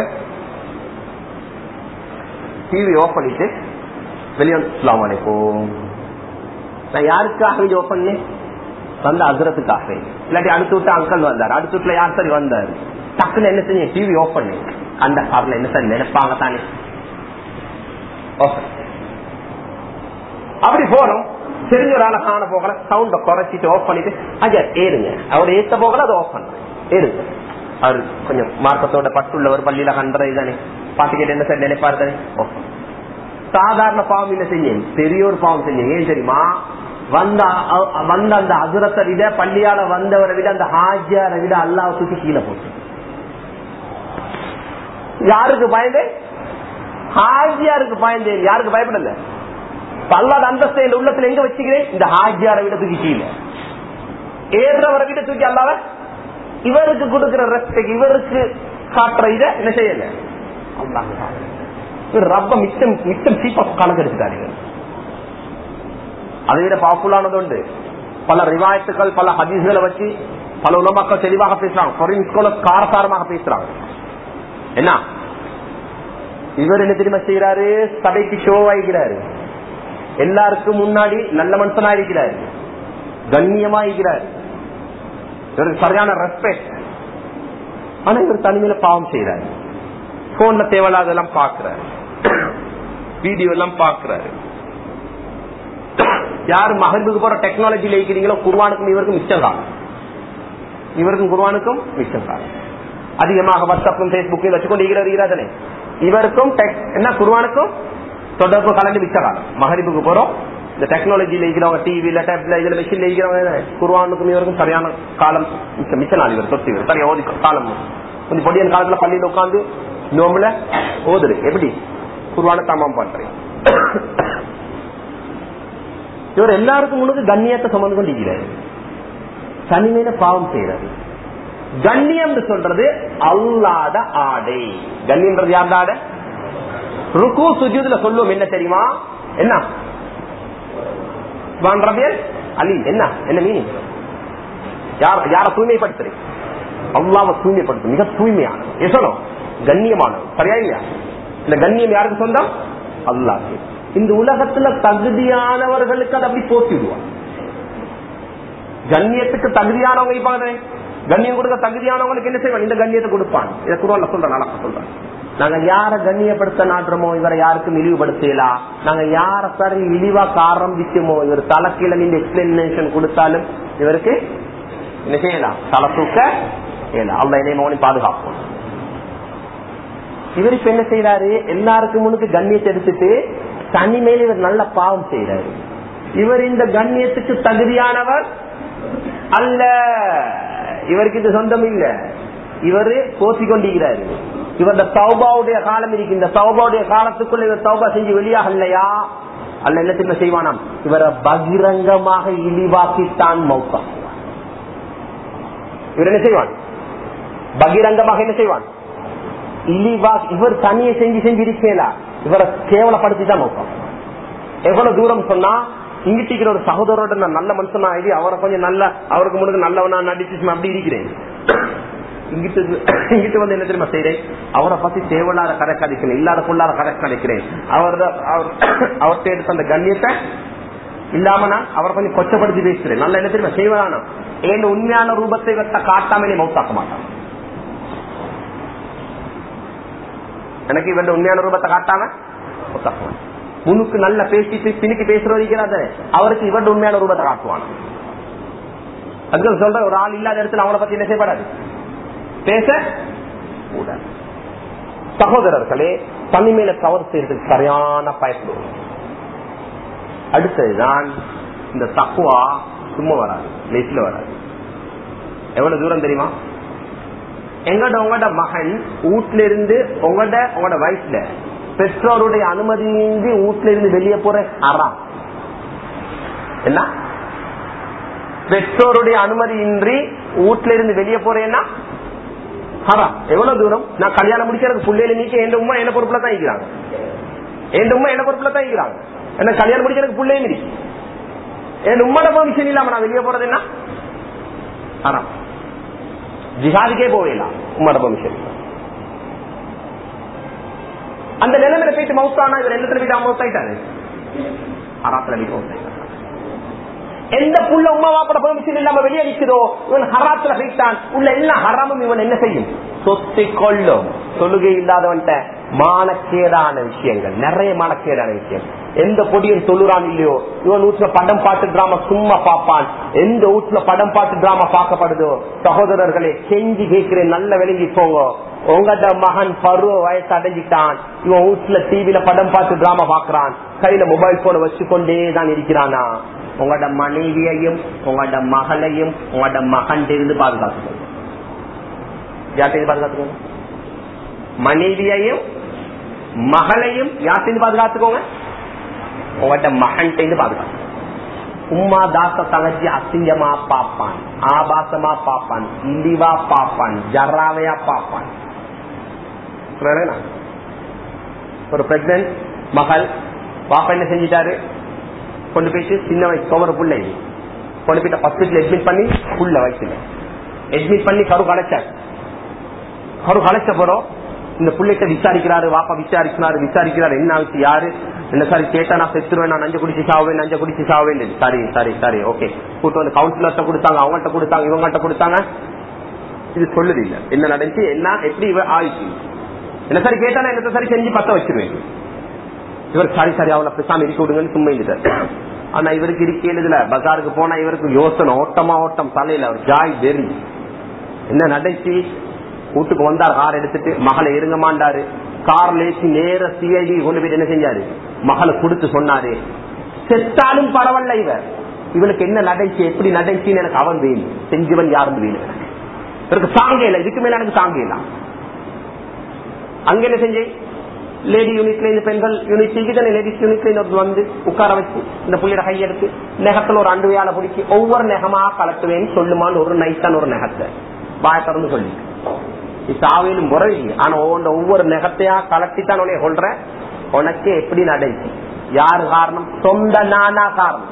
டிவி ஆஃப் பண்ணிட்டு வெளியே வந்து அஸ்ஸலாமு அலைக்கும். நான் யாருக்காக வேண்டி ஓபன் பண்ணேன்? வந்த ஹஸ்ரத்துக்காக. இல்லாட்டி அடுத்து விட்டு அங்கிள் வந்தார், அடுத்து வீட்டுல யார் சரி வந்தாரு, டக்குன்னு என்ன செஞ்சேன், டிவி ஆஃப் பண்ணேன். அந்த காரணம் என்ன சார் நினைப்பாங்க தானே, அப்படி போனோம். தெரிஞ்ச ஒரு ஆளை காண போகல, சவுண்ட குறைச்சிட்டு ஆஃப் பண்ணிட்டு அஜா ஏறுங்க, அவர் ஏத்த போகல, அதை ஆஃப் பண்ண ஏறுங்க. அவர் கொஞ்சம் மார்க்கத்தோட பட்டுள்ளவர், பள்ளியில கண்டது தானே, பாட்டு கேட்டு என்ன சார் நினைப்பாரு தானே. சாதாரண பாவம் இல்ல செஞ்சேன், பெரிய ஒரு பாவம் செஞ்சேன். ஏன் தெரியுமா? வந்த வந்த அந்த அசுரத்தை விட, பள்ளியால வந்தவரை விட, அந்த ஹாஜியாரை விட அல்லாஹ் தூக்கி கீழே போட்டு. யாருக்கு பயந்தேன்? ஹாஜியாருக்கு பயந்தேன். யாருக்கு பயப்படல? அல்லாஹ் அந்தஸ்தை இந்த உள்ளத்துல எங்க வச்சுக்கிறேன்? இந்த ஹாஜியாரை விட தூக்கி கீழே, ஏறவரை விட தூக்கி அல்லாஹ் இவருக்கு கொடுக்கிற ரெஸ்பெக்ட், இவருக்கு காட்டுற இதை என்ன செய்யல அல்லாஹ் ரப்ப மிச்சம் மிச்சம் சீப்பா கணக்கு எடுத்துட்டாரு. அதை விட பவர்ஃபுல்லானது உண்டு. பல ரிவாயத்துக்கள், பல ஹதீஸ்களை வச்சு பல உலமாக்கள் தெளிவாக பேசுறாங்க, காரசாரமாக பேசுறாங்க. என்ன இவர் என்ன தெரியுமா செய்யறாரு? சபைக்கு ஷோ ஆகிக்கிறாரு, எல்லாருக்கும் முன்னாடி நல்ல மனுஷனா இருக்கிறாரு, கண்ணியமா இருக்கிறாரு, இவருக்கு சரியான ரெஸ்பெக்ட். ஆனா இவர் தனிமையில பாவம் செய்யறாரு, போன்ல தேவையில்லாதெல்லாம் பாக்குறாரு, வீடியோ எல்லாம் பாக்குறாரு. யாரு மகனுக்கு போற டெக்னாலஜியில இருக்கிறீங்களோ குர்ஆனுக்கும் இவருக்கும் மிச்சம் காலம், இவருக்கும் குர்ஆனுக்கும் மிச்சம் காலம். அதிகமாக வாட்ஸ்அப்பும் பேஸ்புக்கையும் வச்சுக்கொண்டு இருக்கிறார். இவருக்கும் என்ன குர்ஆனுக்கும் தொடர்பு கலந்து மிச்ச காலம். மகரிபுக்கு போறோம், இந்த டெக்னாலஜியில இருக்கிறவங்க, டிவில டேப்ல இதுல மெஷின்ல இருக்கிறவங்க குர்ஆனுக்கும் இவருக்கும் சரியான காலம் மிச்ச மிச்ச நாள். இவர் தொட்டு இவர் சரியா ஓதி காலம் கொஞ்சம் பொடியான காலத்துல பள்ளியில உட்காந்து நோம்புல ஓதுரு. எப்படி குர்ஆனை தமாம் பண்றேன். இவர் எல்லாருக்கும் முன்னுக்கு கண்ணியத்தை சுமந்து கொண்டு இருக்கிறாரு, தனிமையில பாவம் செய்யறாரு. கண்ணியம் சொல்றது அல்லாத ஆடை. கண்ணியம்ன்றது யாருட ஆடை? ருக்கு சுஜூதுல சொல்லுவோம் என்ன தெரியுமா? என்ன அலி என்ன என்ன மீனிங்? யார தூய்மைப்படுத்துறேன்? அல்லாஹ்வை தூய்மைப்படுத்து, மிக தூய்மையானது. எசனோ கண்ணியமானது. சரியா இல்லையா? இந்த கண்ணியம் யாருக்கு சொந்தம்? அல்லாஹ்க்கு. இந்த உலகத்துல தகுதியானவர்களுக்கு அதை அப்படி போட்டி விடுவாங்க. கண்ணியத்துக்கு தகுதியானவங்க இருப்பாங்க, கண்ணியம் கொடுக்க தகுதியானவங்களுக்கு என்ன செய்வாங்க? இந்த கண்ணியத்தை கொடுப்பாங்க. இதை குர்ஆன்ல சொல்றேன், நல்லா சொல்றேன். நாங்க யார கண்ணியப்படுத்த நாடுறோமோ இவரை யாருக்கும் இழிவுபடுத்தலாம். நாங்க யார சரி இழிவாக்க ஆரம்பிச்சோமோ இவர் தலைக்கீழ நீங்க எக்ஸ்பிளனேஷன் கொடுத்தாலும் இவருக்கு என்ன செய்யலாம்? தலை தூக்க இயலாம். அல்லாஹ் என்னை மோனி பாதுகாப்போம். இவர் இப்ப என்ன செய்யறாரு? எல்லாருக்கும் முன்னுக்கு கண்ணியத்தை எடுத்துட்டு தனிமையில இவர் நல்ல பாவம் செய்யறாரு. இவர் இந்த கண்ணியத்துக்கு தகுதியானவர் அல்ல, இவருக்கு இது சொந்தம் இல்ல. இவரு போசி கொண்டிருக்கிறாரு. இவருடைய தௌபாவுடைய காலம் இருக்கு. இந்த தௌபாவுடைய காலத்துக்குள்ள இவர் தௌபா செஞ்சு வெளியாக இல்லையா? அல்ல என்ன திரும்ப செய்வானாம்? இவரை பகிரங்கமாக இழிவாக்கித்தான் மௌத்தா. இவர் என்ன செய்வான்? பகிரங்கமாக என்ன செய்வான்? இழிவா. இவர் தனியை செஞ்சு செஞ்சு இருக்கலா, இவரை கேவலப்படுத்தி தான் மௌத்தா. எவ்வளவு தூரம் சொன்னா, இங்கிட்டு ஒரு சகோதரோட நான் நல்ல மனுஷனா ஆகி அவரை கொஞ்சம் நல்ல அவருக்கு முன்னாடி நல்லவனா நடிச்சு அப்படி இருக்கிறேன். இங்கிட்டு இங்கிட்டு வந்து என்ன தெரியுமா செய்யறேன்? அவரை பத்தி தேவையில்லாத கதை கதைக்கிறேன், இல்லாத பொல்லாத கதை கதைக்கிறேன். அவர் அவர்கிட்ட எடுத்த அந்த கண்ணியத்தை இல்லாம நான் அவரை கொஞ்சம் கொச்சப்படுத்தி பேசுறேன். நல்லா என்ன தெரியுமா செய்வதானா? என் உண்மையான ரூபத்தை வச்ச காட்டாம நீ மௌத்தாக்க மாட்டான். எனக்கு இவன் உண்மையான ரூபத்தை காட்டாம மௌத்தாக்க மாட்டான். முன்னுக்கு நல்ல பேசிட்டு பின்னுக்கு பேசுறவங்க அவருக்கு இவன் உண்மையான ரூபத்தை காட்டுவான். அதுக்கு சொல்ற ஒரு ஆள் இல்லாத இடத்துல அவனை பத்தி என்ன செய்யப்படாது, பேச கூடாது. சகோதரர்களே, தனிமையில தவறு செய்யறதுக்கு சரியான பயப்படுவோம். அடுத்ததுதான் இந்த தக்குவா. சும்மா வராது, லேசில வராது. எவ்வளவு தூரம் தெரியுமா? எங்கட உங்களோட மகன் வீட்டுல இருந்து உங்களோட உங்களோட வயசுல பெற்றோருடைய அனுமதியின்றி வீட்டுல இருந்து வெளியே போற ஹராம். என்ன? பெற்றோருடைய அனுமதியின்றி வீட்டுல இருந்து வெளியே போறேன்னா ஹராம். எவ்வளவு தூரம்? நான் கல்யாணம் முடிக்கிறது பிள்ளையில நீக்க என் உமா என்ன பொறுப்புல தான் இருக்கிறாங்க, என் உமா என்ன பொறுப்புல தான் இருக்கிறாங்க. என்ன கல்யாணம் முடிக்கிறதுக்கு பிள்ளையும் இருக்கு, என் உம்மோட பெர்மிஷன் இல்லாம நான் வெளியே போறது என்ன ஹராம். ஜிஹாதுக்கே போவேலாம் உம்மோட பெர்மிஷன். அந்த நிலைமையில போயிட்டு மவுத்தானா இவர் எண்ணத்துல போயிட்டு மவுத்தாயிட்டாரு, ஹராத்துல மவுத்தாயிட்டாரு. எந்த புள்ள உமா வாப்பட பெர்மிஷன் இல்லாம வெளியே நிக்குதோ இவன் ஹராத்துல போயிட்டான். உள்ள எல்லா ஹராமும் இவன் என்ன செய்யும்? சொத்தை கொள்ளும். தொழுகை இல்லாதவன்ட்ட மானக்கேடான விஷயங்கள், நிறைய மானக்கேடான விஷயம். எந்த பொடியும் தொழுறான் இல்லையோ, இவன் வீட்டுல படம் பாட்டு டிராமா சும்மா பாப்பான். எந்த வீட்டுல படம் பாட்டு டிராமா பார்க்கப்படுதோ, சகோதரர்களே செஞ்சு கேட்கிறேன், நல்ல விளங்கி போங்க. உங்கட மகன் பருவ வயசு அடைஞ்சிட்டான், இவன் வீட்டுல டிவில படம் பார்த்து டிராமா பாக்குறான், கையில மொபைல் போனை வச்சுக்கொண்டே தான் இருக்கிறானா, உங்களோட மனைவியையும் உங்களோட மகளையும் உங்களோட மகன் இருந்து பாதுகாத்துக்கணும். யார்கிட்ட பாதுகாத்துக்கோங்க? மனைவியையும் மகளையும் யார்கிட்ட பாதுகாத்துக்கோங்க? உங்கள்கிட்ட மகன் பாதுகாத்து. உம்மா தாச தங்கச்சி அசிங்கமா பாப்பான், ஆபாசமா பாப்பான், இழிவா பாப்பான், ஜராவையா பாப்பான். ஒரு பிரெக்னன்ட் மகள் பாப்பா என்ன செஞ்சிட்டாரு, கொண்டு போயிட்டு சின்ன வயசு தோமர புள்ள கொண்டு போயிட்டு ஹாஸ்பிட்டல் அட்மிட் பண்ணி புள்ள வயசுல அட்மிட் பண்ணி கரு கலைச்சாரு. கரு கலைச்ச போறோம் இந்த பிள்ளைகிட்ட விசாரிக்கிறாரு, வாப்பா விசாரிக்கிறாரு விசாரிக்கிறாரு என்ன ஆச்சு, யாரு என்ன சாரி கேட்டா நான் செத்துருவேன், நான் நஞ்ச குடிச்சு சாவேன், நஞ்ச குடிச்சு சாவேன். சரி சரி சரி ஓகே, கூட்டு வந்து கவுன்சிலர்கிட்ட கொடுத்தாங்க, அவங்கள்ட்ட கொடுத்தாங்க, இவங்கள்ட்ட கொடுத்தாங்க. இது சொல்லுது இல்ல என்ன நடந்துச்சு, என்ன எப்படி இவ ஆயிடுச்சு. என்ன சரி கேட்டா நான் என்ன சரி செஞ்சு பத்த வச்சிருவேன். இவர் சாரி சாரி அவளை பேசாம இருக்க விடுங்கன்னு சும்மா இருந்துட்டார். ஆனா இவருக்கு இருக்கல, பஜாருக்கு போனா இவருக்கு யோசனை ஓட்டமா ஓட்டம் தலையில, அவர் ஜாய் வெறி. என்ன நடந்துச்சு, வீட்டுக்கு வந்தார், கார் எடுத்துட்டு மகளை இருங்க மாண்டாரு, கார்ல ஏசி நேர சிஐடி கொண்டு போய் என்ன செஞ்சாரு, மகளை கொடுத்து சொன்னாரு, செத்தாலும் பரவாயில்ல இவர், இவனுக்கு என்ன நடந்துச்சு எப்படி நடந்துச்சுன்னு எனக்கு அவன் வேணும், செஞ்சவன் யாரும் வேணும், இவருக்கு சாங்க இல்லை, இதுக்கு மேல எனக்கு சாங்க இல்லை. அங்க என்ன செஞ்சேன், லேடி யூனிட்ல இந்த பெண்கள் யூனிட் லேடிஸ் யூனிட்ல வந்து உட்கார வச்சு இந்த புள்ளியோட கையெடுத்து நெகத்துல ஒரு அண்டு வேலை பிடிச்சி ஒவ்வொரு நெகமா கலட்டுவேன்னு சொல்லுமான்னு ஒரு நைட்டான ஒரு நெகத்தை வாய திறந்து சொல்லி சாவையிலும் முறை. ஆனா ஒவ்வொரு நெகத்தையா கலட்டித்தான் உனைய சொல்ற, உனக்கு எப்படி நடந்துச்சு, யாரு காரணம், சொந்த நானா காரணம்.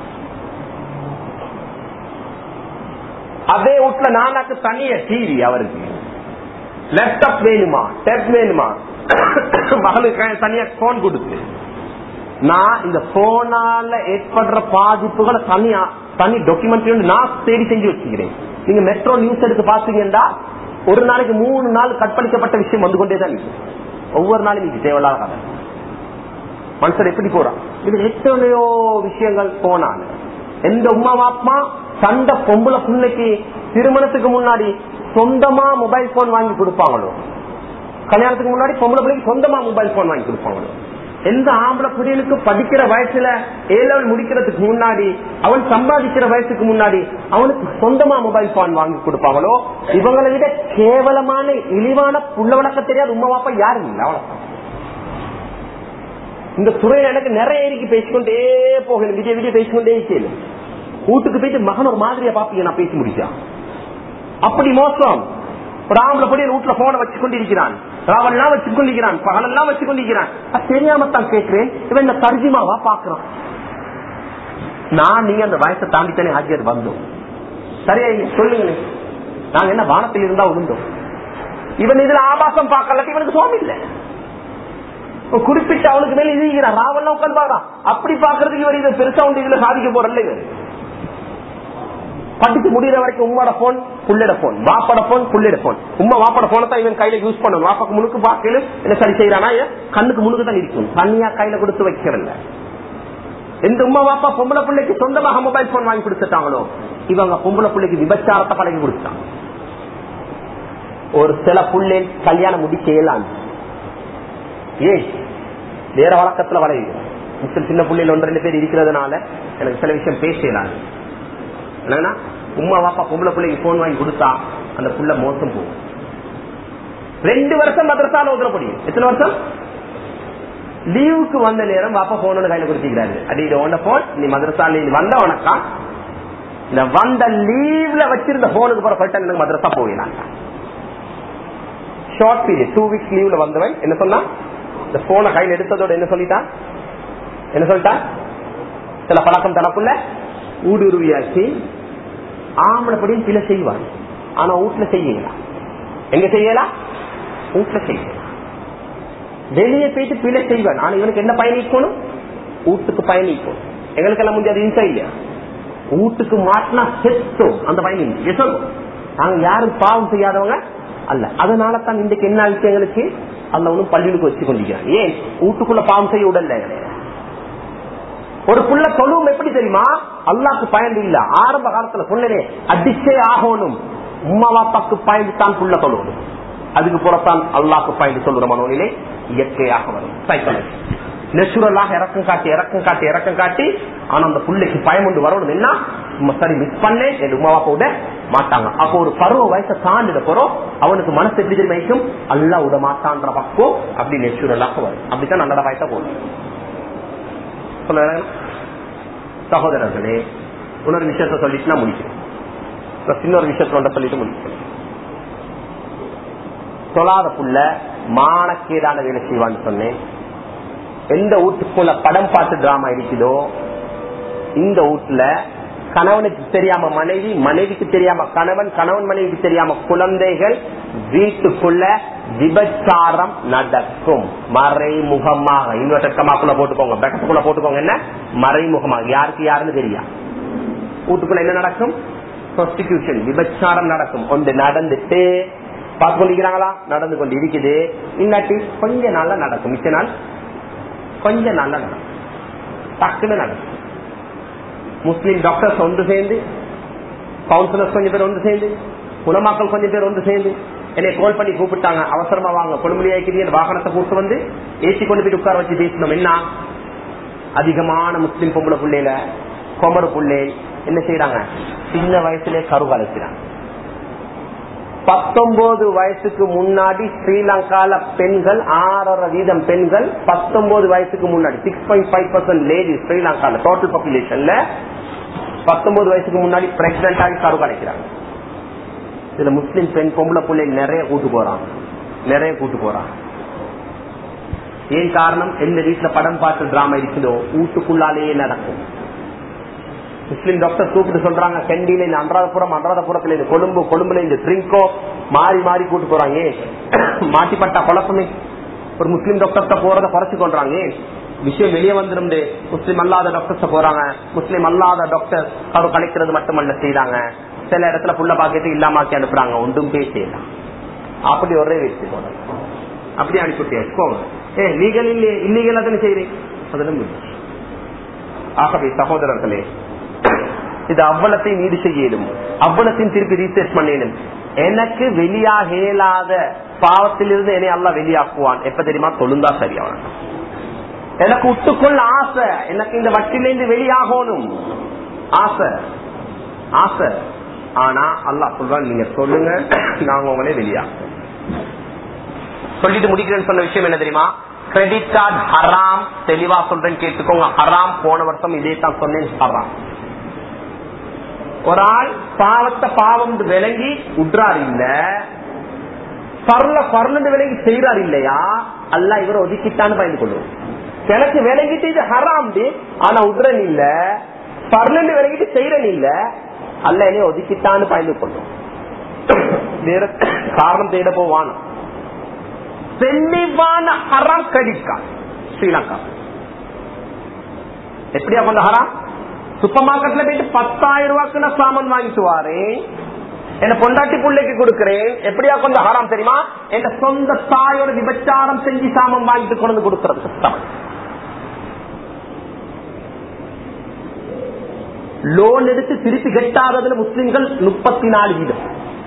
அதே வீட்டுல நானாக்கு தனிய டிவி, அவருக்கு லேப்டாப் வேணுமா, டேப் வேணுமா, மகளுக்கு தனியா போன் கொடுத்து, நான் இந்த போனால ஏற்படுற பாதிப்புகளை தனியா தனி டாக்குமெண்ட் நான் தேடி செஞ்சு வச்சுக்கிறேன். நீங்க மெட்ரோ நியூஸ் எடுத்து பாத்தீங்கன்னா ஒரு நாளைக்கு மூணு நாள் கற்பழிக்கப்பட்ட விஷயம் வந்து கொண்டேதான் இருக்கு. ஒவ்வொரு நாளும் இன்னைக்கு தேவையில்லாத கதை. மனுஷன் எப்படி போறான், இது எத்தனையோ விஷயங்கள் போனாங்க. எந்த உமா பாப்பா சண்டை பொம்பளை பிள்ளைக்கு திருமணத்துக்கு முன்னாடி சொந்தமா மொபைல் போன் வாங்கி கொடுப்பாங்களோ, கல்யாணத்துக்கு முன்னாடி பொம்பளை பிள்ளைக்கு சொந்தமா மொபைல் போன் வாங்கி கொடுப்பாங்களோ, எந்த ஆம்பளை பிள்ளைகளுக்கு படிக்கிற வயசுல ஏ லெவல் முடிக்கிறதுக்கு முன்னாடி அவன் சம்பாதிக்கிற வயசுக்கு முன்னாடி அவனுக்கு சொந்தமா மொபைல் போன் வாங்கி கொடுப்பாங்களோ, இவங்களை விட கேவலமான இழிவான புள்ள வழக்க தெரியாத உமா பாப்பா யாரும் இல்லை. அவ்வளவு இந்த துறையில எனக்கு நிறைய ஏறிக்கு பேசிக்கொண்டே போகணும், விஜய் விஜய் பேசிக்கொண்டே இருக்கேன். வீட்டுக்கு போயிட்டு மகன் ஒரு மாதிரியா பாப்பீங்க, நான் பேசி முடிச்சா அப்படி மோசம். ஒரு ஆம்பளை படி வீட்டுல போன வச்சு கொண்டிருக்கிறான், ராவெல்லாம் வச்சு கொண்டிருக்கிறான், பகலெல்லாம் வச்சு கொண்டிருக்கிறான். தெரியாமத்தான் கேட்கிறேன், இவன் இந்த தர்ஜிமாவா பாக்குறான். நான் நீங்க அந்த வயசை தாண்டித்தானே ஆஜியர் வந்தோம், சரியா சொல்லுங்க, நாங்க என்ன வானத்தில் இருந்தா உண்டோம். இவன் இதுல ஆபாசம் பார்க்கல, இவனுக்கு சுவாமி இல்ல, குறிப்பிட்ட அவனுக்கு மேல இதுகிறான், ராவெல்லாம் உட்காந்து பாக்குறான். அப்படி பாக்குறதுக்கு இவர் இதை பெருசா உண்டு இதுல சாதிக்க போறல. இவர் படிச்சு முடிகிற வரைக்கும் உம்மாட போன் புள்ளிட போன், வாப்பட போன் புள்ளிட போன். உமா வாப்பட போனை தான் இவன் கையில யூஸ் பண்ணணும். வாப்பாக்கு முழுக்க பாக்கல என்ன சரி செய்யறானா, கண்ணுக்கு முழுக்க தான் இருக்கும், தனியா கையில கொடுத்து வைக்கிறல்ல. எந்த உமா வாப்பா பொம்பளை பிள்ளைக்கு சொந்தமாக மொபைல் போன் வாங்கி கொடுத்துட்டாங்களோ, இவங்க பொம்பளை பிள்ளைக்கு விபச்சாரத்தை பழகி கொடுத்தாங்க. ஒரு சில புள்ளை கல்யாணம் முடிக்க இயலாது, ஏன் வேற வழக்கத்துல வளையுது. சின்ன பிள்ளைகள் ஒன்று ரெண்டு பேர் இருக்கிறதுனால எனக்கு சில விஷயம் பேசலாது. என்னன்னா உமா வாப்பா பொம்பளை பிள்ளைக்கு போன் வாங்கி கொடுத்தா அந்த புள்ள மோசம் போகும். ரெண்டு வருஷம் மதரசால ஓதுற முடியும். எத்தனை வருஷம் லீவுக்கு வந்த நேரம் வாப்பா போன் கையில கொடுத்துக்கிறாரு, அடி உன போன் நீ மதரசால வந்த உனக்கா, இந்த வந்த லீவ்ல வச்சிருந்த போனுக்கு போற சொல்லிட்டு மதரசா போயிடலாம். ஷார்ட் பீரியட் டூ வீக்ஸ் லீவ்ல வந்தவன் என்ன சொன்னா, இந்த போனை கையில் எடுத்ததோட என்ன சொல்லிட்டான், என்ன சொல்லிட்டான், சில பழக்கம் தனக்குள்ள ஊடுருவியாச்சு. ஆம்பளப்படியும் பிள்ளை செய்வான், ஆனா வீட்டுல செய்யலாம். எங்க செய்யலாம், வீட்டுல செய்யலாம். வெளியே போயிட்டு பிள்ளை செய்வான், ஆனா இவனுக்கு என்ன பயணிக்கணும், வீட்டுக்கு பயணிக்கணும். எங்களுக்கு எல்லாம் முடியாது இன்சா இல்லையா, வீட்டுக்கு மாட்டினா செத்தோம் அந்த பயணி சொல்லுவோம். நாங்க யாரும் பாவம் செய்யாதவங்க அல்ல. அதனால தான் இன்றைக்கு என்ன ஆச்சு, எங்களுக்கு அல்ல ஒன்னும் பள்ளிகளுக்கு வச்சு கொண்டிருக்கிறான். ஏன் வீட்டுக்குள்ள பாவம் செய்ய உடல்ல. ஒரு புள்ள தொழுவும் எப்படி தெரியுமா? அல்லாக்கு பயந்து இல்ல. ஆரம்ப காலத்துல சொன்னே அடிச்சே ஆகணும். உம்மா வாப்பாக்கு பயந்து தான் புள்ள தொழுவணும். அதுக்கு புறத்தான் அல்லாக்கு பயந்து சொல்லுற மனோனிலே இயற்கையாக வரும். சைக்காலஜி நேச்சுரலாக இறக்கம் காட்டி இறக்கம் காட்டி இறக்கம் காட்டி ஆனா அந்த புள்ளைக்கு பயம் ஒன்று வரணும். என்ன சரி மிஸ் பண்ணே உமா வாப்பா விட மாட்டாங்க. அப்போ ஒரு பருவ வயசை தாண்டிட போறோம் அவனுக்கு மனசு எப்படி தெரியும் அல்லா விட மாட்டான்ற பக்கம் அப்படி நேச்சுரலாக வரும். அப்படித்தான் நல்ல வயசா போகும். சகோதரர்களே இன்னொரு விஷயத்த சொல்லிட்டு நான் முடிக்கிறேன். இன்னொரு விஷயத்த சொல்லிட்டு முடிக்கிறேன். தொழாத புள்ள மானக்கேடான வேலை செய்வான்னு சொன்னேன். எந்த வீட்டுக்குள்ள படம் பார்த்து டிராமா இருக்குதோ இந்த வீட்டுல கணவனுக்கு தெரியாம மனைவி, மனைவிக்கு தெரியாம கணவன், கணவன் மனைவிக்கு தெரியாம குழந்தைகள், வீட்டுக்குள்ள விபச்சாரம் நடக்கும் மறைமுகமாக. இன்வெர்டர் கமாக்குள்ள போட்டுக்கோங்க, பேக்கத்துக்குள்ள போட்டுக்கோங்க. என்ன மறைமுகமாக? யாருக்கு யாருன்னு தெரியா. வீட்டுக்குள்ள என்ன நடக்கும்? ப்ரோஸ்டிடியூஷன், விபச்சாரம் நடக்கும். ஒன்று நடந்துட்டு பார்த்து கொண்டிருக்கிறாங்களா? நடந்து கொண்டு இருக்குது. இல்லாட்டி கொஞ்ச நாள்ல நடக்கும். மிச்ச நாள் கொஞ்ச நாள்ல நடக்கும். டக்குன்னு நடக்கும். முஸ்லீம் டாக்டர்ஸ் ஒன்று சேர்ந்து, கவுன்சிலர்ஸ் கொஞ்சம் பேர் ஒன்று சேர்ந்து, குலமாக்கள் கொஞ்சம் பேர் ஒன்று சேர்ந்து என்னை கால் பண்ணி கூப்பிட்டாங்க. அவசரமா வாங்க, கொடுமுடியாக்கிறீங்க வாகனத்தை கூட்டு வந்து ஏசி கொண்டு போய் உட்கார வச்சு பேசணும். என்ன அதிகமான முஸ்லீம் பொம்பளை பிள்ளைல கொமரு பிள்ளை என்ன செய்யறாங்க? சின்ன வயசுல கருகாலிக்கிறாங்க. பத்தொன்பது வயசுக்கு முன்னாடி ஸ்ரீலங்கால பெண்கள் ஆறரை வீதம் பெண்கள் பத்தொன்பது வயசுக்கு முன்னாடி six point five percent lady ஸ்ரீலங்கால டோட்டல் பாப்புலேஷன்ல பத்தொன்பது வயசுக்கு முன்னாடி பிரெக்னன்ட் ஆகி கருகாலிக்கிறாங்க. இதுல முஸ்லிம் பெண் பொம்பளை பிள்ளை நிறைய கூட்டு போறாங்க, நிறைய கூட்டு போறாங்க. ஏன் காரணம்? எந்த வீட்டுல படம் பார்த்து டிராமா இருக்குதோ வீட்டுக்குள்ளாலேயே நடக்கும். முஸ்லிம் டாக்டர் கூப்பிட்டு சொல்றாங்க, கண்டியில இந்த அன்றாதபுரம், அன்றாதபுரத்துல இந்த கொழும்பு, கொழும்புல இந்த ட்ரிங்கோ மாறி மாறி கூட்டு போறாங்க. மாட்டிப்பட்டா குழப்பமே. ஒரு முஸ்லிம் டாக்டர் போறத குறைச்சு கொள்றாங்க. விஷயம் வெளியே வந்துடும். முஸ்லிம் அல்லாத டாக்டர்ஸ் போறாங்க. முஸ்லிம் அல்லாத டாக்டர் அவர் கலைக்கிறது மட்டுமல்ல செய்யறாங்க. சில இடத்துல புள்ள பாக்கிட்டு இல்லாமக்கி அனுப்புறாங்க. ஒன்றும் பேசலாம். அப்படி ஒரே வச்சு போறாங்க. அப்படி அனுப்பிட்டு ஏ லீகல் இல்லையே, இல்லீகல் அதனை செய்யறேன். அதெல்லாம் ஆகவே சகோதரர்களே, இது அவ்வளத்தையும் ஈடு செய்யலும், அவ்வளத்தையும் திருப்பி ரீசர்ச் பண்ணலும். எனக்கு வெளியாக இயலாத பாவத்திலிருந்து என்னை அல்லா வெளியாக்குவான். எப்ப தெரியுமா? தொழுந்தா சரியான. எனக்கு உட்டுக்கொள்ள ஆசை, எனக்கு இந்த வட்டிலிருந்து வெளியாகணும் ஆசை ஆசை. ஆனா அல்லா சொல்றான், நீங்க சொல்லுங்க, நாங்க உங்களே வெளியாகும். சொல்லிட்டு முடிக்கிறேன்னு சொன்ன விஷயம் என்ன தெரியுமா? கிரெடிட் கார்டு ஹராம். தெளிவா சொல்றேன், கேட்டுக்கோங்க. ஹராம். போன வருஷம் இதே தான் சொன்னேன். ஹராம். ஒரு ஆள் பாவத்தை பாவம் விளங்கி உட்றாரு இல்ல, பரல பரலந்து விலகி செய்யறாரு இல்லையா, அல்ல இவரை ஒதுக்கிட்டான்னு பயந்து கொள்ளும். எனக்கு விலகிட்டு இது ஹராம், ஆனா உட்றன் இல்ல, பரலந்து விலகிட்டு செய்யறன் இல்ல, அல்ல என்னைய ஒதுக்கிட்டான்னு பயந்து கொள்ளும். வேற காரணம் தேட போவான். தெளிவான ஹராம் கிரெடிட் கார்டு ஸ்ரீலங்கா. எப்படியா கொண்ட ஹராம்? சூப்பர் மார்க்கெட்ல போயிட்டு பத்தாயிரம் ரூபாய்க்கு நான் சாமான் வாங்கிட்டு வாரேன், என்ன பொண்டாட்டி பிள்ளைக்கு கொடுக்கிறேன். எப்படியா கொண்ட ஹராம் தெரியுமா? என் சொந்த தாயோட விபச்சாரம் செஞ்சு சாமான் வாங்கிட்டு கொண்டு கொடுக்கிறது சுத்தம். லோன் எடுத்து திருப்பி கெட்டாததுல முஸ்லிம்கள் முப்பத்தி நாலு வீதம்.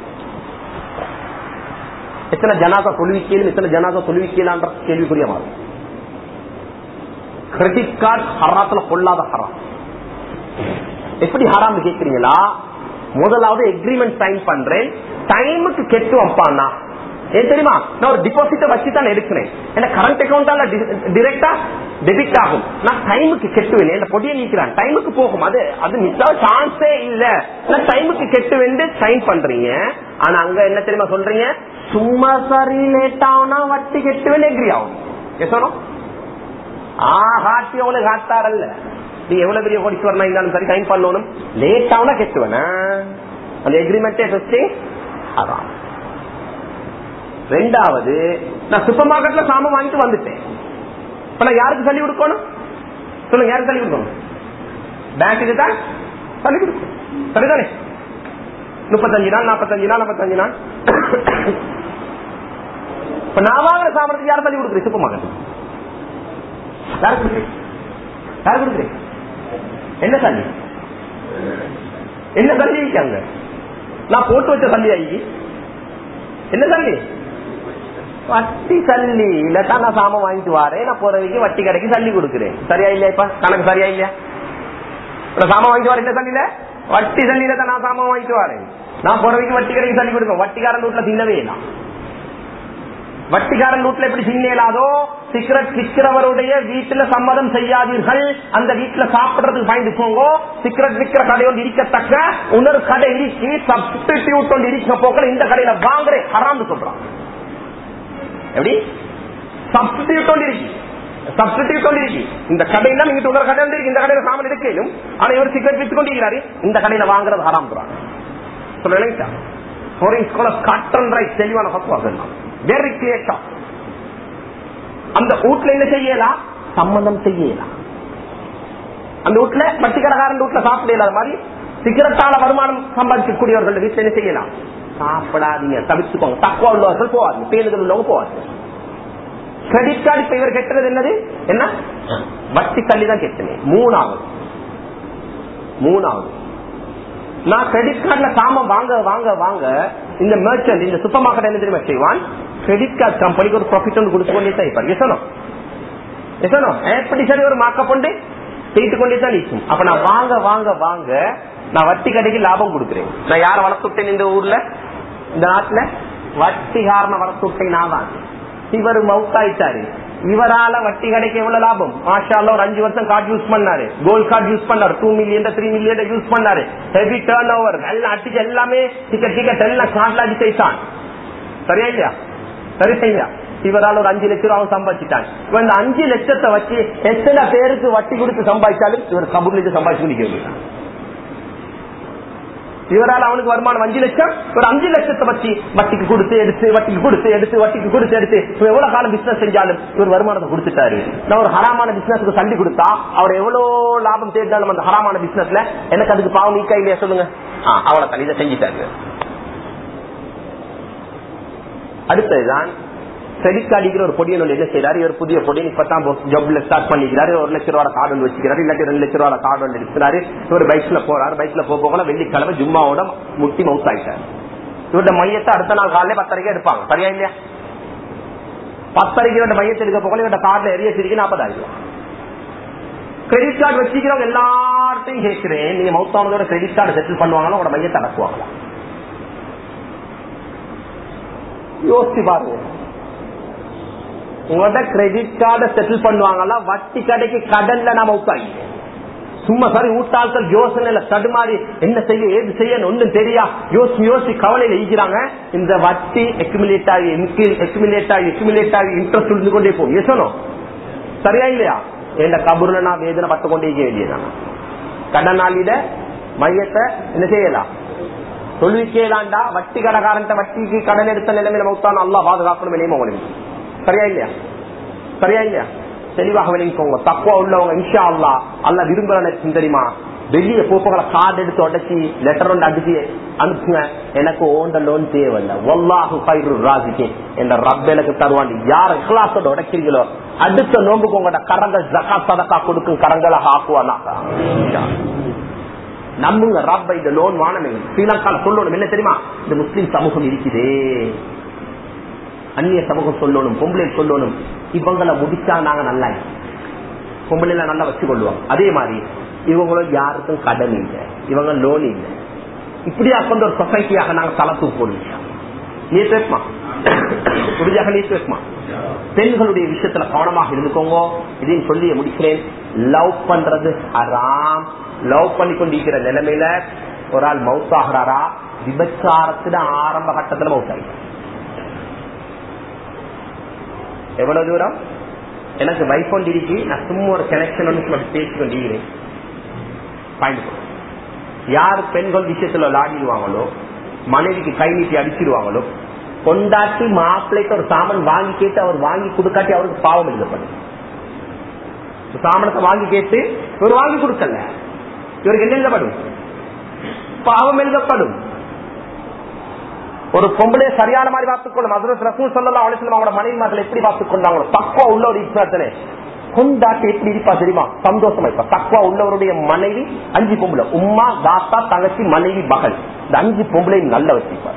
எத்தனை ஜனாதா தொழுவிக்கலும் எத்தனை ஜனாதா தொழுவிக்கலான்ற கேள்விக்குரிய மாதிரி. கிரெடிட் கார்டு ஹராத்துல கொள்ளாத ஹராம். எப்படி ஹராம் கேட்கிறீங்களா? முதலாவது எக்ரிமெண்ட் சைன் பண்றேன், டைமுக்கு கெட்டு வைப்பான்னா ஏன் தெரியுமா? நான் ஒரு டிபாசிட்ட வச்சுதான் எடுக்கிறேன். என்ன கரண்ட் அக்கௌண்டால டிரெக்டா டெபிட் ஆகும். நான் டைமுக்கு கெட்டுவேன், என்ன பொடியை நீக்கிறான், டைமுக்கு போகும். அது அது மிஸ் ஆக சான்ஸே இல்ல. நான் டைமுக்கு கெட்டு வந்து சைன் பண்றீங்க. ஆனா அங்க என்ன தெரியுமா சொல்றீங்க? சும்மா சரி லேட் ஆகுனா வட்டி கெட்டுவேன் எக்ரி ஆகும். சொன்னோம் ஆகாட்டி அவனுக்கு காட்டாரல்ல. நீ எவ்வளவு பெரிய கோடீஸ்வரனா இருந்தாலும் சரி சைன் பண்ணணும். லேட் ஆகுனா கெட்டுவேனா அந்த எக்ரிமெண்டே அதான். ரெண்டாவது, நான் சூப்பர் மார்க்கெட்ல சாமான் வாங்கிட்டு வந்துட்டேன். இப்ப நான் யாருக்கு சொல்லி கொடுக்கணும்? சொல்லுங்க, யாருக்கு சொல்லி கொடுக்கணும்? பேங்க்கு தான் சொல்லி கொடுக்கணும். சரிதானே? முப்பத்தஞ்சு நாள், நாற்பத்தஞ்சு நாள், நாற்பத்தஞ்சு நாள் இப்ப நான் வாங்குற சாமானத்துக்கு யாரும் தள்ளி கொடுக்குறேன்? சூப்பர் மார்க்கெட் யாரு கொடுக்குறேன்? யாரு கொடுக்குறேன்? என்ன தள்ளி என்ன தள்ளி வைக்காங்க? நான் போட்டு வச்ச தள்ளி ஆகி என்ன தள்ளி? வட்டி தள்ளி இல்லத்தான் நான் சாமான் வாங்கிட்டு வரேன். நான் போறதுக்கு வட்டி கடைக்கு தள்ளி கொடுக்குறேன். சரியா இல்லையா? இப்ப கணக்கு சரியா இல்லையா? சாமான் வாங்கிட்டு வரேன். என்ன தள்ளில? வட்டி தள்ளியில தான் நான் சாமான் வாங்கிட்டு வரேன். நான் போறதுக்கு வட்டி கடைக்கு தள்ளி கொடுப்பேன். வட்டிக்காரன் வீட்டுல தின்னவே இல்லை. வட்டிக்காரன் வீட்டுல எப்படி தின்னலாதோ சிகரெட் விற்கிறவருடைய வீட்டுல சம்மதம் செய்யாதீர்கள். அந்த வீட்டுல சாப்பிடுறதுக்கு பயந்து போங்க. சிகரெட் விற்கிற கடையோடு இருக்கத்தக்க இன்னொரு கடை இருக்கு. சப்ஸ்டிடியூட் ஒன்று இருக்க போக்கள் இந்த கடையில வாங்குறேன் ஹராம்னு சொல்றான். எப்படி சப்ஸ்டிடியூட் ஒன்று இருக்கு? சப்ஸ்டிடியூட் ஒன்று இருக்கு. இந்த கடையில நீங்க இன்னொரு கடை இருக்கு. இந்த கடையில சாமான் எடுக்கலும். ஆனா இவர் சிகரெட் விற்று கொண்டிருக்கிறாரு. இந்த கடையில வாங்குறது ஹராம் சொல்றாங்க. சொல்லுங்க தெளிவான பக்குவம். Very clear. அந்த வீட்டுல என்ன செய்யலாம்? சம்மந்தம் செய்யலாம். அந்த வீட்டுல வட்டிக்கடகாரன் வீட்டுல சாப்பிட இல்லாத மாதிரி சிகரெட்டால வருமானம் சம்பாதிக்கக்கூடியவர்கள் வீட்டுல என்ன செய்யலாம்? சாப்பிடாதீங்க, தவிர்த்துக்கோங்க. தக்குவா உள்ளவர்கள் போவாங்க, பேருகள் உள்ளவங்க போவாங்க. கிரெடிட் கார்டு இப்ப இவர் கெட்டுறது என்னது? என்ன வட்டி தள்ளி தான் கெட்டினேன். மூணாவது மூணாவது நான் கிரெடிட் கார்டுல சாமான் வாங்க வாங்க வாங்க இந்த மெர்ச்சன்ட் இந்த சூப்பர் மார்க்கெட் என்ன தெரியுமா செய்வான்? கிரெடிட் கார்டு கம்பெனிக்கு ஒரு ப்ராஃபிட் ஒன்று கொடுத்து கொண்டே தான் இருப்பார். எசனோ எசனோ எப்படி சரி ஒரு மார்க்கப் கொண்டு செய்து கொண்டே தான் இருக்கும். அப்ப நான் வாங்க வாங்க வாங்க நான் வட்டி கடைக்கு லாபம் கொடுக்குறேன். நான் யார வளர்த்துட்டேன் இந்த ஊர்ல இந்த நாட்டுல? வட்டி காரண வளர்த்துட்டேன் நான் தான். இவர் மவுத்தாயிட்டாரு. இவரால வட்டி கடைக்கு எவ்வளவு லாபம்? மாஷா அல்லாஹ் ஒரு அஞ்சு வருஷம் கார்டு யூஸ் பண்ணாரு. கோல்ட் கார்டு யூஸ் பண்ணாரு. Two million three million use பண்ணாரு. ஹெவி டர்ன் ஓவர் எல்லாம் அடிச்சு எல்லாமே டிக்கெட் டிக்கெட் எல்லாம் கார்ட்ல அடிச்சான். சரியா இல்லையா? சரி சரியா? இவரால் ஒரு அஞ்சு லட்சம் ரூபாய் சம்பாதிச்சுட்டான். இந்த அஞ்சு லட்சத்தை வச்சு எத்தனை பேருக்கு வட்டி கொடுத்து சம்பாதிச்சாலும் இவர் கபூர்ல சம்பாதிச்சு நிக்க. இவரால் அவனுக்கு வருமானம் அஞ்சு லட்சம். ஒரு அஞ்சு லட்சத்தை வச்சு வட்டிக்கு கொடுத்து எடுத்து வட்டிக்கு கொடுத்து எடுத்து வட்டிக்கு கொடுத்து எடுத்து எவ்வளவு காலம் பிசினஸ் செஞ்சாலும் இவர் வருமானத்தை கொடுத்துட்டாரு. நான் ஒரு ஹராமான பிசினஸ்க்கு தள்ளி கொடுத்தா அவர் எவ்வளவு லாபம் தேர்ந்தாலும் அந்த ஹராமான பிசினஸ்ல எனக்கு அதுக்கு பாவம் நீக்கா இல்லையா? சொல்லுங்க. அவளை தள்ளி இதை செஞ்சுட்டாரு. அடுத்ததுதான் கிரெடிட் கார்டு இருக்கிற ஒரு பொடியை என்ன செய்யறாரு? இவர் புதிய பொடியை இப்பதான் ஜாப்ல ஸ்டார்ட் பண்ணிக்கிறாரு. ஒரு லட்ச ரூபாய் கார்டு ஒன்று வச்சுக்கிறாரு. இல்லாட்டி ரெண்டு லட்ச ரூபாய் கார்டு ஒன்று எடுக்கிறாரு. இவர் பைக்ல போறாரு. பைக்ல போக வெள்ளிக்கிழமை ஜும்மாவோட முட்டி மவுத் ஆயிட்டாரு. இவருடைய மையத்தை அடுத்த நாள் காலையில பத்தரைக்கு எடுப்பாங்க. சரியா இல்லையா? பத்தரைக்கு இவருடைய மையத்தை எடுக்க போக இவருடைய கார்டுல எரிய சிரிக்கு நாற்பதாயிரம். கிரெடிட் கார்டு வச்சுக்கிறவங்க எல்லார்ட்டையும் கேட்கிறேன், நீங்க மவுத்தானதோட கிரெடிட் கார்டு செட்டில் பண்ணுவாங்களா? உங்களோட மையத்தை அடக்குவாங்களா? யோசிச்சு பாருங்க. உங்களோட கிரெடிட் கார்டை செட்டில் பண்ணுவாங்களா? வட்டி கடைக்கு கடன்ல நாம உட்காங்க சும்மா சரி ஊட்டாள்கள் யோசனையில தடுமாறி என்ன செய்ய ஏது செய்ய ஒன்றும் தெரியா யோசி யோசி கவலையில ஈக்கிறாங்க. இந்த வட்டி எக்யூமுலேட் ஆகி எக்யூமுலேட் ஆகி எக்யூமுலேட் ஆகி இன்ட்ரெஸ்ட் இருந்து கொண்டே போகும். யோசனும் சரியா இல்லையா? என் கபூர்ல நான் வேதனை பட்டு கொண்டே இருக்க வேண்டியதான். கடனாளியிட மையத்தை என்ன செய்யலாம்? சொல்லிக்கலாண்டா வட்டி கடைக்காரன் வட்டிக்கு கடன் எடுத்த நிலைமையில மௌத்தான அல்லாஹ் பாதுகாக்கணும். இணையமா உங்களுக்கு சரியா இல்லையா? சரியா இல்லையா? தெளிவாக விளங்கிக்கோங்க. தக்குவா உள்ளவங்க இன்ஷா அல்லாஹ் அல்லாஹ் விரும்புறேன் தெரியுமா? வெளியே போப்பங்களை கார்டு எடுத்து உடச்சி லெட்டர் ஒன்று அடிச்சு அனுப்புங்க. எனக்கு ஓண்ட லோன் தேவையில்லை. வல்லாஹு கைருர் ராசிகேன் என்ற ரப்ப எனக்கு தருவாண்டி. யார் இஹ்லாஸோட உடைக்கிறீங்களோ அடுத்த நோம்புக்கு உங்களோட கரங்கள் ஜகாத் சதகா கொடுக்கும் கரங்களாக ஆக்குவானாக. நம்புங்க ரப்ப. இந்த லோன் வானமே ஸ்ரீலங்கால சொல்லணும் என்ன தெரியுமா? இந்த முஸ்லிம் சமூகம் இருக்குதே, அந்நிய சமூகம் சொல்லணும், பொம்பளை சொல்லணும், இவங்களை முடிச்சா நாங்க நல்லா பொம்பளை நல்லா வச்சு கொள்ளுவாங்க. அதே மாதிரி இவங்களும் யாருக்கும் கடன் இல்லை, இவங்க லோன் இல்லை. இப்படியா கொண்ட ஒரு சொசைட்டியாக நாங்க தலை தூக்கணும். நீ பேசுமா உறுதியாக நீ பேசுமா? பெண்களுடைய விஷயத்துல கவனமாக இருந்துக்கோங்க. இதையும் சொல்லி முடிக்கிறேன். லவ் பண்றது ஹராம். லவ் பண்ணி கொண்டிருக்கிற நிலைமையில ஒரு ஆள் மவுத் ஆகிறாரா? விபச்சாரத்துல ஆரம்ப கட்டத்துல மவுத் ஆகி எவ்வளவு தூரம் எனக்கு வைஃப் கொண்டிருக்கு. நான் சும்மா ஒரு கனெக்ஷன் ஒன்று பேசி கொண்டிருக்கிறேன். யார் பெண்கள் விஷயத்துல விளையாடிடுவாங்களோ, மனைவிக்கு கை நீட்டி அடிச்சிருவாங்களோ, கொண்டாட்டி மாப்பிள்ளைக்கு ஒரு சாமான் வாங்கி கேட்டு அவர் வாங்கி கொடுக்காட்டி அவருக்கு பாவம் எழுதப்படும். சாமானத்தை வாங்கி கேட்டு இவர் வாங்கி கொடுக்கல, இவருக்கு என்ன எழுதப்படும்? பாவம் எழுதப்படும். ஒரு பொம்பளை சரியான மாதிரி பார்த்துக்கொள்ளும். ஹஜ்ரத் ரசூல் ஸல்லல்லாஹு அலைஹி வஸல்லம் அவங்களோட மனைவிமார்கள் எப்படி பார்த்துக் கொண்டாங்களோ, தக்வா உள்ள ஒரு இஸ்லாத்திலே கொண்டாட்டி எப்படி இருப்பா தெரியுமா? சந்தோஷமா இருப்பா. தக்வா உள்ளவருடைய மனைவி அஞ்சு பொம்பளை, உம்மா, தாத்தா, தங்கச்சி, மனைவி, மகள், இந்த அஞ்சு பொம்பளையும் நல்ல வச்சிருப்பார்.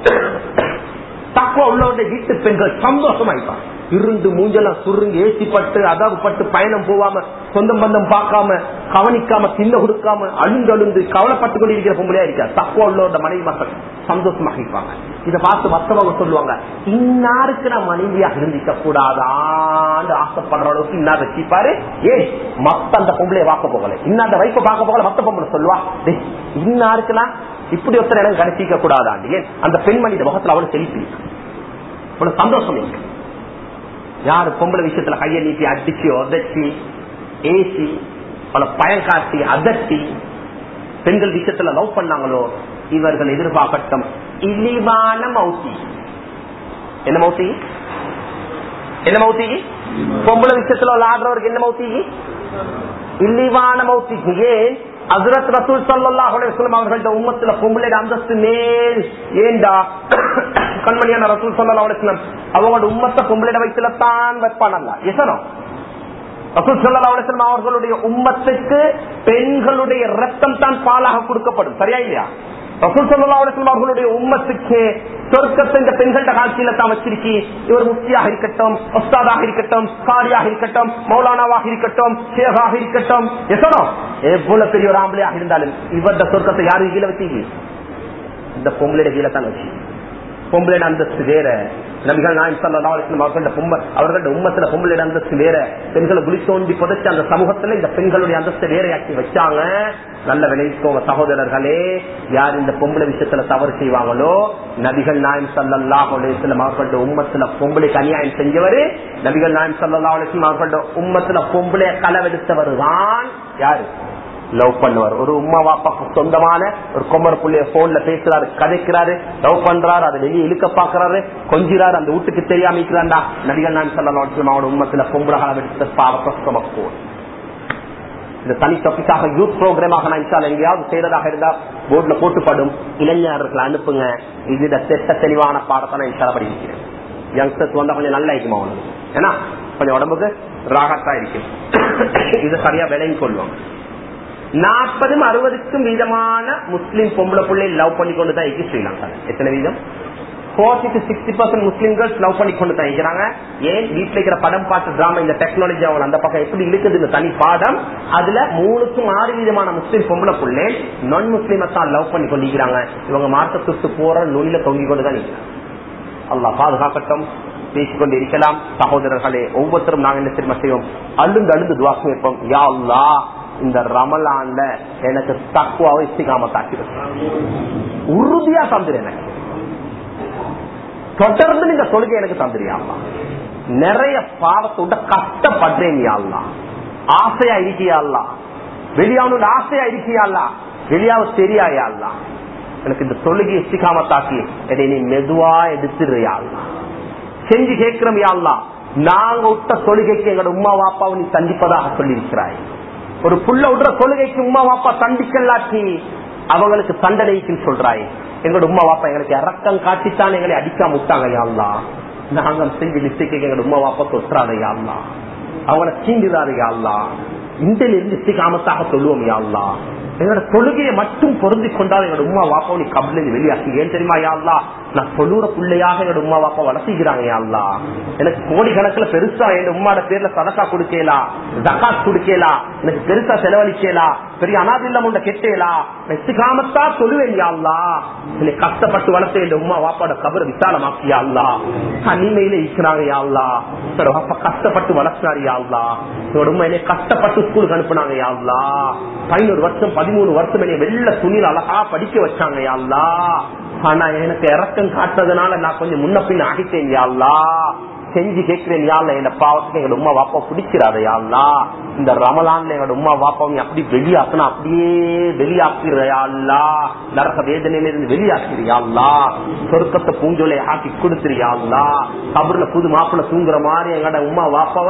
தக்வா உள்ளவருடைய வீட்டு பெண்கள் சந்தோஷமா இருப்பார். இருந்து மூஞ்செல்லாம் சுருங்கி ஏசிப்பட்டு அதாவுப்பட்டு பயணம் போவாம, சொந்தம் பந்தம் பார்க்காம, கவனிக்காம, தின்ன கொடுக்காம, அழுந்து அழுந்து கவலைப்பட்டு கொண்டு இருக்கிற பொம்பளையா இருக்காது. தக்குவா உள்ளவரோட மனைவி மக்கள் சந்தோஷமாக இருப்பாங்க. இதை பார்த்து மற்றவங்க சொல்லுவாங்க, இன்னாருக்கு நான் மனைவியாக இருந்திக்க கூடாதான்னு ஆசைப்படுற அளவுக்கு இன்னார் வச்சிப்பாரு. ஏன் மத்த அந்த பொம்பளைய பார்க்க போகல, இன்னாண்ட வைப்ப பார்க்க போகல, மத்த பொம்பளை சொல்லுவா, இன்னாருக்குன்னா இப்படி ஒருத்தர் எனக்கு கிடைச்சிக்க கூடாதாண்டு. ஏன் அந்த பெண்மணி முகத்துல அவனு செலுத்தி இவ்வளவு சந்தோஷம் இருக்கு. யாரு பொம்பளை விஷயத்துல கையை நீட்டி அடிச்சு உதச்சி ஏசி பல பயம் காட்டி அதட்டி பெண்கள் விஷயத்துல லவ் பண்ணாங்களோ, இவர்கள் எதிர்பார்க்கட்டும் இழிவான மௌத்தி. என்ன மௌத்தி? என்ன மௌத்தி? பொம்பளை விஷயத்துல ஆடுறவருக்கு என்ன மௌத்தி? இழிவான மௌத்தி. ஏன் ஹஜ்ரத் ரசூல் ஸல்லல்லாஹு அலைஹி வஸல்லம் அவர்களோட உம்மத்துல பொம்பளை அந்தஸ்து மேல் ஏண்டா கண்மணியான ரசூல் ஸல்லல்லாஹு அலைஹி வஸல்லம் அவங்களோட உம்மத்தை பொம்பளை வயசுல தான் வைப்பானல்ல. எசனோ ரசூல் ஸல்லல்லாஹு அலைஹி வஸல்லம் அவர்களுடைய உம்மத்துக்கு பெண்களுடைய ரத்தம் தான் பாலாக கொடுக்கப்படும். சரியா இல்லையா? ரசூல் ஸல்லல்லாஹு அலைஹி வஸல்லம் அவர்களுடைய உம்மத்துக்கு சொர்க்கத்தை இந்த பெண்களோட காட்சியில தான் வச்சிருக்கி. இவர் முஃப்தியாக இருக்கட்டும், உஸ்தாதாக இருக்கட்டும், காரியாக இருக்கட்டும், மௌலானாவாக இருக்கட்டும், ஷேகாக இருக்கட்டும், எசனோ எவ்வளவு பெரிய ஒரு ஆம்பளையாக இருந்தாலும் இவருடைய சொர்க்கத்தை யாரு கீழே வச்சீங்க? இந்த பொம்பளை கீழே தான் வச்சு. பொம்பளை அந்தஸ்து வேற. நபிகள் நாயகம் ஸல்லல்லாஹு அலைஹி வஸல்லம் அவர்களோட அவர்களோட உம்மத்துல பொம்பளை அந்தஸ்து வேற. பெண்களை குளி தோண்டி புதைச்ச அந்த சமூகத்துல இந்த பெண்களுடைய அந்தஸ்து வேறையாக்கி வச்சாங்க. நல்ல விளைவிக்கோங்க சகோதரர்களே. யார் இந்த பொம்பளை விஷயத்துல தவறு செய்வாங்களோ, நபிகள் நாயகம் ஸல்லல்லாஹு அலைஹி வஸல்லம் அவர்களோட உம்மத்துல பொம்பளைக்கு அநியாயம் செஞ்சவரு, நபிகள் நாயகம் ஸல்லல்லாஹு அலைஹி வஸல்லம் அவர்களோட உம்மத்துல பொம்பளைய களவெடுத்தவர் தான் யாரு? லவ் பண்ணுவார். ஒரு உம்மா வாப்பாக்கு சொந்தமான ஒரு கொம்மர் புள்ளைய போன்ல பேசுறாரு, கதைக்கிறாரு, லவ் பண்றாரு, அதை வெளியே இழுக்க பாக்குறாரு, கொஞ்சிறாரு, அந்த வீட்டுக்கு தெரியாம இருக்கிறாண்டா. நபிகள் நாயகம் ஸல்லல்லாஹு அலைஹி வஸல்லம் அவரோட உம்மத்துல பொம்பளை களவெடுத்த பாவத்தை போன். இந்த தனி டாபிக்காக யூத் ப்ரோக்ராமாக நான் இன்ஷா அல்லாஹ் எங்கேயாவது செய்யறதாக இருந்தா போர்ட்ல போட்டுப்படும். இளைஞர்களை அனுப்புங்க. இது திட்ட தெளிவான பாடத்தை நான் இன்ஷா அல்லாஹ் படிக்கிறேன். யங்ஸ்டர்ஸ் வந்தா கொஞ்சம் நல்லா இருக்குமா அவனுக்கு, ஏன்னா கொஞ்சம் உடம்புக்கு ராகத்தா இருக்கு. இது சரியா விளங்கி கொள்வோம். நாற்பதும் அறுபதுக்கும் வீதமான முஸ்லீம் பொம்பளை பிள்ளை லவ் பண்ணி கொண்டு தான் இருக்கு ஸ்ரீலங்கா. எத்தனை வீதம்? நாற்பது டு அறுபது பர்சன்ட் முஸ்லிம்கள் லவ் பண்ணி கொண்டு தான் இருக்கிறாங்க. ஏன்? வீட்டுல இருக்கிற படம் பாட்டு டிராமா, இந்த டெக்னாலஜி அவங்க அந்த பக்கம் எப்படி இருக்குது தனி பாடம். அதுல மூணுக்கும் ஆறு வீதமான முஸ்லீம் பொம்பளை பிள்ளை நான் முஸ்லீமை தான் லவ் பண்ணி கொண்டிருக்கிறாங்க. இவங்க மார்க்கத்துக்கு போற நுனியில தொங்கி கொண்டு தான் இருக்கிறாங்க. அல்லாஹ் பாதுகாக்கட்டும். பேசிக்கொண்டு இருக்கலாம். சகோதரர்களே, ஒவ்வொருத்தரும் நாங்க என்ன தெரியுமா செய்வோம்? அழுந்து அழுந்து துவா கேட்போம். யா அல்லாஹ், இந்த ரமலான்ல எனக்கு தக்குவாவை இஸ்திகாமத் உறுதியா தந்துரு, எனக்கு தொடர்ந்து நீங்க தொழுகை எனக்கு தந்துரியாமா. நிறைய பாவத்தோட கஷ்டப்படுறேன் யாழ்லா, ஆசையா இருக்கியாள்லா, வெளியாவனோட ஆசையா இருக்கியாள்லா, வெளியாவ தெரியாயாள்லா, எனக்கு இந்த தொழுகை இஸ்திகாமத்தாக்கி என்னை நீ மெதுவா எடுத்துறியாள்லா. செஞ்சு கேட்கிறோம் யாழ்லா, நாங்க விட்ட தொழுகைக்கு எங்களோட உம்மா வாப்பாவை நீ சந்திப்பதாக சொல்லி இருக்கிறாய். ஒரு புள்ள விடுற தொழுகைக்கு உம்மா வாப்பா சண்டிக்கலாக்கி அவங்களுக்கு தண்டனைக்குன்னு சொல்றாய். எங்களோட உம்மா வாப்பா எங்களுக்கு இறக்கம் காட்டித்தான் எங்களை அடிக்காம விட்டாங்க யாழ்லா. நாங்க செஞ்சு மிஸ்டேக்கு எங்களோட உம்மா வாப்பா தொற்றாத யாழ்லா, அவங்கள சீண்டுறாரு யாழ்லா. இந்தியில இருந்து இஸ்திகாமத்தாக சொல்லுவோம் யாழ்லா. எங்களோட தொழுகையை மட்டும் பொருந்தி கொண்டால் எங்களோட உம்மா வாப்பா நீ கபல வெளியாக்கி. ஏன் தெரியுமா யாழ்லா, நான் சொல்லுற பிள்ளையாக என்னோட உம்மா வாப்பா வளர்த்திக்கிறாங்க யாழ்லா. எனக்கு கோடி கணக்குல பெருசா என் உம்மாட பேர்ல சதக்கா கொடுக்கலாம், ஜகாத் கொடுக்கலாம், எனக்கு பெருசா செலவழிக்கலாம், பெரிய அனாதில்லம் உண்ட கெட்டேலா, இஸ்திகாமத்தா சொல்லுவேன் யாழ்லா. என்னை கஷ்டப்பட்டு வளர்த்த என் உம்மா வாப்பாட கபரை விசாலமாக்கியா அல்லா. தனிமையில இருக்கிறாங்க யாழ்லா. வாப்பா கஷ்டப்பட்டு வளர்த்தாரு யாழ்லா. என்னோட உம்மா என்னை கஷ்டப்பட்டு ஸ்கூலுக்கு அனுப்புனாங்க யாழ்லா. பதினோரு வருஷம் பதிமூணு வருஷம் என்னை வெள்ள துணியில் அழகா படிக்க வச்சாங்க யாழ்லா. ஆனா எனக்கு இறக்கம் காட்டுறதுனால நான் கொஞ்சம் முன்ன பின்ன ஆகிட்டேன் யாழ்லா. செஞ்சு கேட்கிறேன் யாழ்லா, என் பாவத்துக்கு எங்களோட உம்மா வாப்பா பிடிக்கிறாத யாழ்லா. இந்த ரமலான்ல எங்களோட உம்மா வாப்பாவை அப்படி வெளியாக்குனா அப்படியே வெளியாக்குறியாள்லா. நரக வேதனையில இருந்து வெளியாக்குறியாள்லா. சொர்க்கத்தை பூஞ்சோலையை ஆக்கி கொடுத்துறியாள்லா. கபர்ல புது மாப்பிள்ள தூங்குற மாதிரி எங்களோட உம்மா வாப்பாவை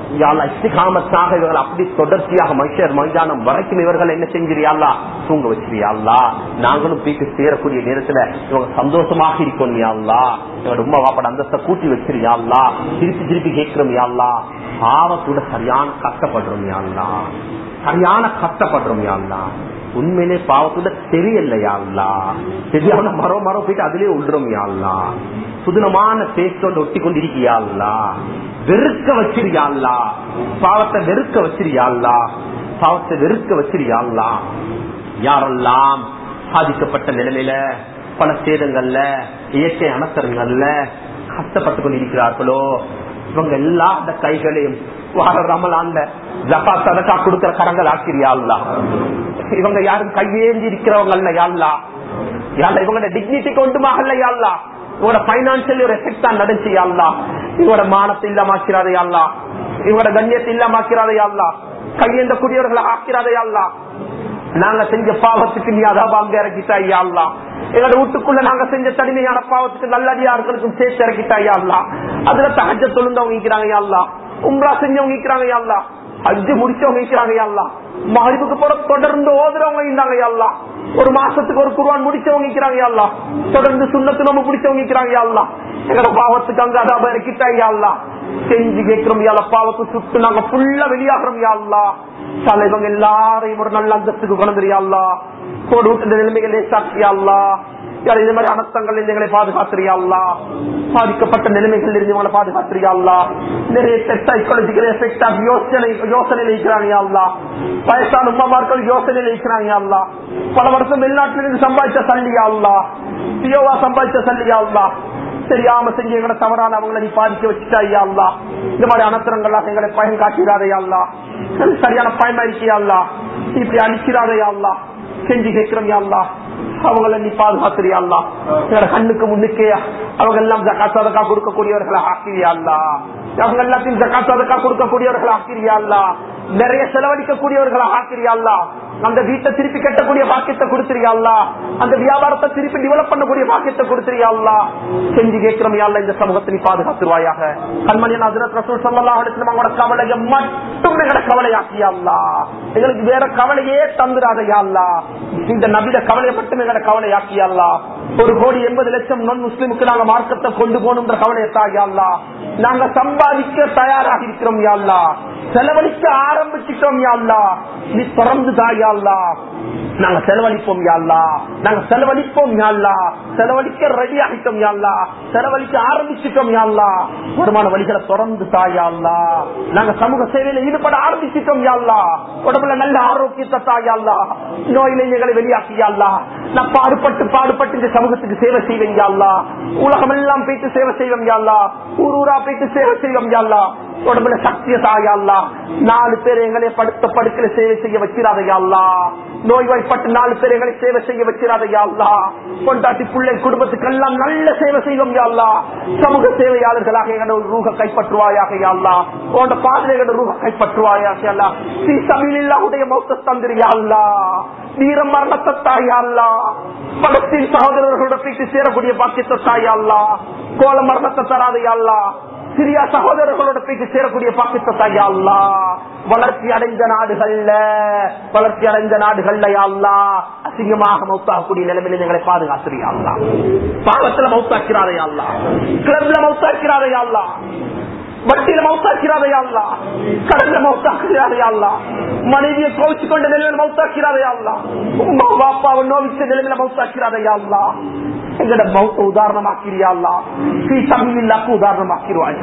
யா அல்லாஹ் இஸ்திகாமத்தாக இவர்கள் அப்படி தொடர்ச்சியாக மனுஷர் மைதானம் வரைக்கும் இவர்கள் என்ன செஞ்சிரியா அல்லாஹ் தூங்க வச்சிரியா அல்லாஹ். நாங்களும் போயிட்டு சேரக்கூடிய நேரத்துல இவங்க சந்தோஷமாக இருக்கணும் யா அல்லாஹ். எங்களோட உம்மா வாப்பாட அந்தஸ்தை கூட்டி வச்சிருயா அல்லாஹ். திருப்பி திருப்பி கேட்கிறோம் யா அல்லாஹ். பாவத்தோட சரியான கஷ்டப்படுறோம் யா அல்லாஹ், சரியான கஷ்டப்படுறோம் யா அல்லாஹ். உண்மையிலே பாவத்தோட தெரியலையா அல்லாஹ், சரியான மரம் மரம் போயிட்டு அதுலயே உள்றோம் யா அல்லாஹ். சுதனமான பேச்சோட ஒட்டி கொண்டிருக்கியா அல்லாஹ். வெறுக்க வச்சிருயா அல்லாஹ், பாவத்தை வெறுக்க வச்சிருயா அல்லாஹ், பாவத்தை வெறுக்க வச்சிருயா அல்லாஹ். யாரெல்லாம் பாதிக்கப்பட்ட நிலைமையில பல சேதங்கள்ல இயற்கை அனர்த்தங்கள்ல கஷ்டப்பட்டு கொண்டிருக்கிறார்களோ இவங்க எல்லா அந்த கைகளையும் வார ரமலான்ல ஜகாத் சதகா கொடுக்கிற கரங்கள் ஆக்கிறியா அல்லாஹ். இவங்க யாரும் கையேந்தி இருக்கிறவங்க அல்ல யா அல்லாஹ். இவங்களோட டிக்னிட்டிக்கு ஒன்றுமாக இல்ல யா அல்லாஹ். இவங்களோட பைனான்சியல் ஒரு எஃபெக்ட் தான் நடந்துச்சு யா அல்லாஹ். இவங்களோட மானத்தை இல்லாமக்கிறாதே யா அல்லாஹ், இவங்களோட கண்ணியத்தை இல்லாமக்கிறாதே யா அல்லாஹ், கையேந்த கூடியவர்களை ஆக்கிறாதே யா அல்லாஹ். நாங்க செஞ்ச பாவத்துக்கு நீ அதாபாங்க இறக்கிட்டாய் யா அல்லாஹ். எங்களோட வீட்டுக்குள்ள நாங்க செஞ்ச தனிமையான பாவத்துக்கு நல்லடியார்களுக்கும் சேர்த்து இறக்கிட்டாய் யா அல்லாஹ். அதுல தஹஜ்ஜத் தொழுந்தவங்க இருக்கிறாங்க யா அல்லாஹ், உம்ரா செஞ்சவங்க இருக்கிறாங்க யா அல்லாஹ், ஹஜ் முடிச்சவங்க இருக்கிறாங்க யா அல்லாஹ், மஹ்ரிபுக்கு போற தொடர்ந்து ஓதுறவங்க இருந்தாங்க யா அல்லாஹ், ஒரு மாசத்துக்கு ஒரு குர்ஆன் முடிச்சவங்க இருக்கிறாங்க யா அல்லாஹ், தொடர்ந்து சுன்னத்து நோம்பு முடிச்சவங்க இருக்கிறாங்க யா அல்லாஹ். எங்களோட பாவத்துக்கு அங்க அதாப இறக்கிட்டாய் யா அல்லாஹ். செஞ்சு கேட்கிறோம் யா அல்லாஹ், பாவத்தை சுட்டு நாங்க ஃபுல்லா வெளியாகிறோம் யா அல்லாஹ். இவங்க எல்லாரையும் ஒரு நல்ல அந்தஸ்துக்கு கொண்டுறியா அல்லாஹ். கோடு விட்டு நிலைமைகளே சாட்சியா அல்லாஹ். இது மாதிரி அனர்த்தங்கள் எங்களை பாதுகாத்துறியா அல்லாஹ். பாதிக்கப்பட்ட நிலைமைகள் இருந்து பாதுகாத்துறியா அல்லாஹ். நிறைய சைக்காலஜிக்கல் எஃபெக்ட் ஆஃப் யோசனை யோசனையில் இருக்கிறாங்க யா அல்லாஹ். வயசான உமாமார்கள் யோசனையில் இருக்கிறாங்க யா அல்லாஹ். பல வருஷம் வெளிநாட்டிலிருந்து சம்பாதிச்ச சல்லியா அல்லாஹ், பியோவா சம்பாதிச்ச சல்லியா அல்லாஹ். தெரியாம செஞ்சு எங்களை தவறான அவங்களை நீ பாதிக்க வச்சுட்டாயா அல்லாஹ். இந்த மாதிரி அனர்த்தங்கள்லாம் எங்களை பயன் காட்டுகிறாதையா அல்லாஹ், சரியான பயமாயிருக்கியா அல்லாஹ். இப்படி அழிக்கிறாதையா அல்லாஹ். செஞ்சு கேட்கிறோம் யா அல்லாஹ், அவங்களை நீ பாதுகாத்துறியா அல்லாஹ். எங்களோட கண்ணுக்கு முன்னுக்கே அவங்க எல்லாம் ஜகாத் சதகா கொடுக்கக்கூடியவர்களை ஆக்கிறியா அல்லாஹ். அவங்க எல்லாத்தையும் ஜகாத் சதகா கொடுக்கக்கூடியவர்களை ஆக்கிறியா அல்லாஹ். நிறைய செலவழிக்கக்கூடியவர்களை ஆக்கிறியா அல்லாஹ். அந்த வீட்டை திருப்பி கட்டக்கூடிய பாக்கியத்தை கொடுத்துறியா அல்லாஹ். அந்த வியாபாரத்தை திருப்பி டெவலப் பண்ணக்கூடிய பாக்கியத்தை கொடுத்துறியா அல்லாஹ். செஞ்சு கேட்கிறோம் யா அல்லாஹ், இந்த சமூகத்தை நீ பாதுகாத்துருவாயாக. கண்மணியன் ஹஜ்ரத் ரசூல் ஸல்லல்லாஹு அலைஹி வஸல்லம் அவங்களோட கவலையை மட்டும் எங்களோட கவலையாக்கியா அல்லாஹ். எங்களுக்கு வேற கவலையே தந்துராதையா அல்லாஹ். இந்த நபியோட கவலையை மட்டும் எங்களோட கவலையாக்கியா அல்லாஹ். ஒரு கோடி எண்பது லட்சம் நான் முஸ்லிமுக்கு நாங்க மார்க்கத்தை கொண்டு போகணுன்ற கவலையை தாயா அல்லாஹ். நாங்க சம்பாதிக்க தயாராக இருக்கிறோம் யா அல்லாஹ், செலவழிக்க ஆரம்பிச்சிட்டோம் யா அல்லாஹ். நீ தொடர்ந்து தாயா அல்லாஹ். நாங்க செலவழிப்போம் யா அல்லாஹ், நாங்க செலவழிப்போம் யா அல்லாஹ், செலவழிக்க ரெடி ஆகிட்டோம் யா அல்லாஹ், செலவழிக்க ஆரம்பிச்சிட்டோம் யா அல்லாஹ். வருமான வழிகளை தொடர்ந்து தாயா அல்லாஹ். நாங்க சமூக சேவையில ஈடுபட ஆரம்பிச்சிட்டோம் யா அல்லாஹ். உடம்புல நல்ல ஆரோக்கியத்தை தாயா அல்லாஹ். நோயில எங்களை வெளியாக்கியா அல்லாஹ். நான் பாடுபட்டு பாடுபட்டு இந்த சமூகத்துக்கு சேவை செய்வேன் யா அல்லாஹ். உலகம் எல்லாம் போயிட்டு சேவை செய்வோம் யா அல்லாஹ். ஊர் ஊரா போயிட்டு சேவை செய்வோம் யா அல்லாஹ். உடம்புல சக்திய தாயா அல்லாஹ். நாலு பேர் எங்களை படுத்த படுக்கல சேவை செய்ய வச்சிராதையா அல்லாஹ். நோய்வாய்ப்பட்டு நாலு பேர் எங்களை சேவை செய்ய வச்சிராதையா அல்லாஹ். கொண்டாட்டி பிள்ளை குடும்பத்துக்கு எல்லாம் நல்ல சேவை செய்வோம் யா அல்லாஹ். சமூக சேவையாளர்களாக எங்களோட ரூஹ கைப்பற்றுவாயாக யா அல்லாஹ். உன்னோட பாதைகளோட ரூஹ கைப்பற்றுவாயாக யா அல்லாஹ். ஸ்ரீ சபீலில்லாஹுடைய மௌத்த தந்திரியா அல்லாஹ். வீர மரணத்தை தாயா அல்லாஹ். பலஸ்தீன் சகோதரர்களோட போயிட்டு சேரக்கூடிய பாக்கியத்தை தாயா அல்லாஹ். கோல மரணத்தை தராதையா அல்லாஹ். சிரியா சகோதரர்களோட போயிட்டு சேரக்கூடிய பாக்கியத்தை தாயா அல்லாஹ். வளர்ச்சி அடைந்த நாடுகள்ல வளர்ச்சி அடைந்த நாடுகள்ல யா அல்லாஹ் அசிங்கமாக மௌத்தாகக்கூடிய நிலைமையில எங்களை பாதுகாத்துறியா அல்லாஹ். பாவத்துல மௌத்தாக்கிறாரே யா அல்லாஹ், கிளப்ல மௌத்தாக்கிறாரே யா அல்லாஹ், வட்டியில மௌத்தாக்கிறாரே யா அல்லாஹ், கடல்ல மௌத்தாக்கிறாரே யா அல்லாஹ், மனைவியை கோவிச்சு கொண்ட நிலையில மௌத்தாக்கிறாரே யா அல்லாஹ், உமா பாப்பாவை நோவிச்ச நிலையில மௌத்தாக்கிறாரே யா அல்லாஹ். எங்கட மௌத்த உதாரணமாக்கிறியா அல்லாஹ், ஃபீ சபீலில்லாஹ் உதாரணமாக்கிடுவாய்.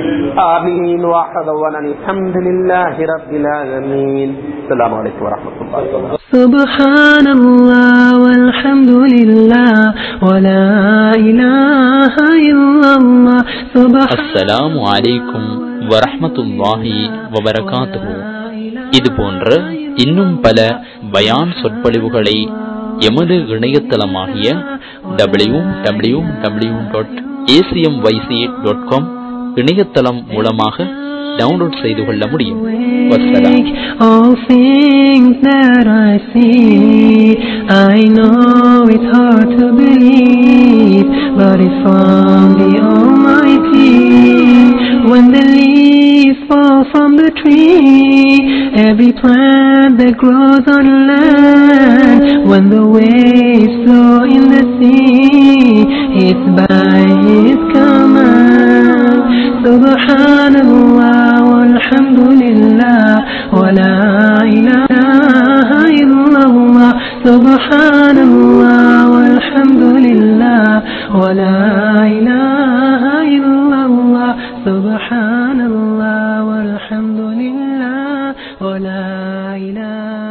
ஆமீன். வஹதவனா அல்ஹம்துலில்லாஹி ரப்பில் ஆலமீன். அஸ்ஸலாமு அலைக்கும் வரஹ்மத்துல்லாஹி வபரகாத்துஹு. சுப்ஹானல்லாஹ் வல்ஹம்துலில்லாஹ் வலா இலாஹா இல்லல்லாஹ். அஸ்ஸலாமு அலைக்கும் வரஹ்மத்துல்லாஹி வபரகாத்துஹு. இது போன்ற இன்னும் பல பயான் சொற்பொழிவுகளை எமது இணையதளமாகிய W W W dot ACM YC dot com இணையதளம் மூலமாக டவுன்லோட் செய்து கொள்ள முடியும். All things that I see, I know it's hard to believe, but it's from the Almighty. when the leaves fall from the tree, every plant that grows on land, when the waves flow in the sea, it's by His command. Subhanallah walhamdulillah wa la ilaha illallah. Subhanallah walhamdulillah wa la ilaha illallah. Subhanallah walhamdulillah wa la ilaha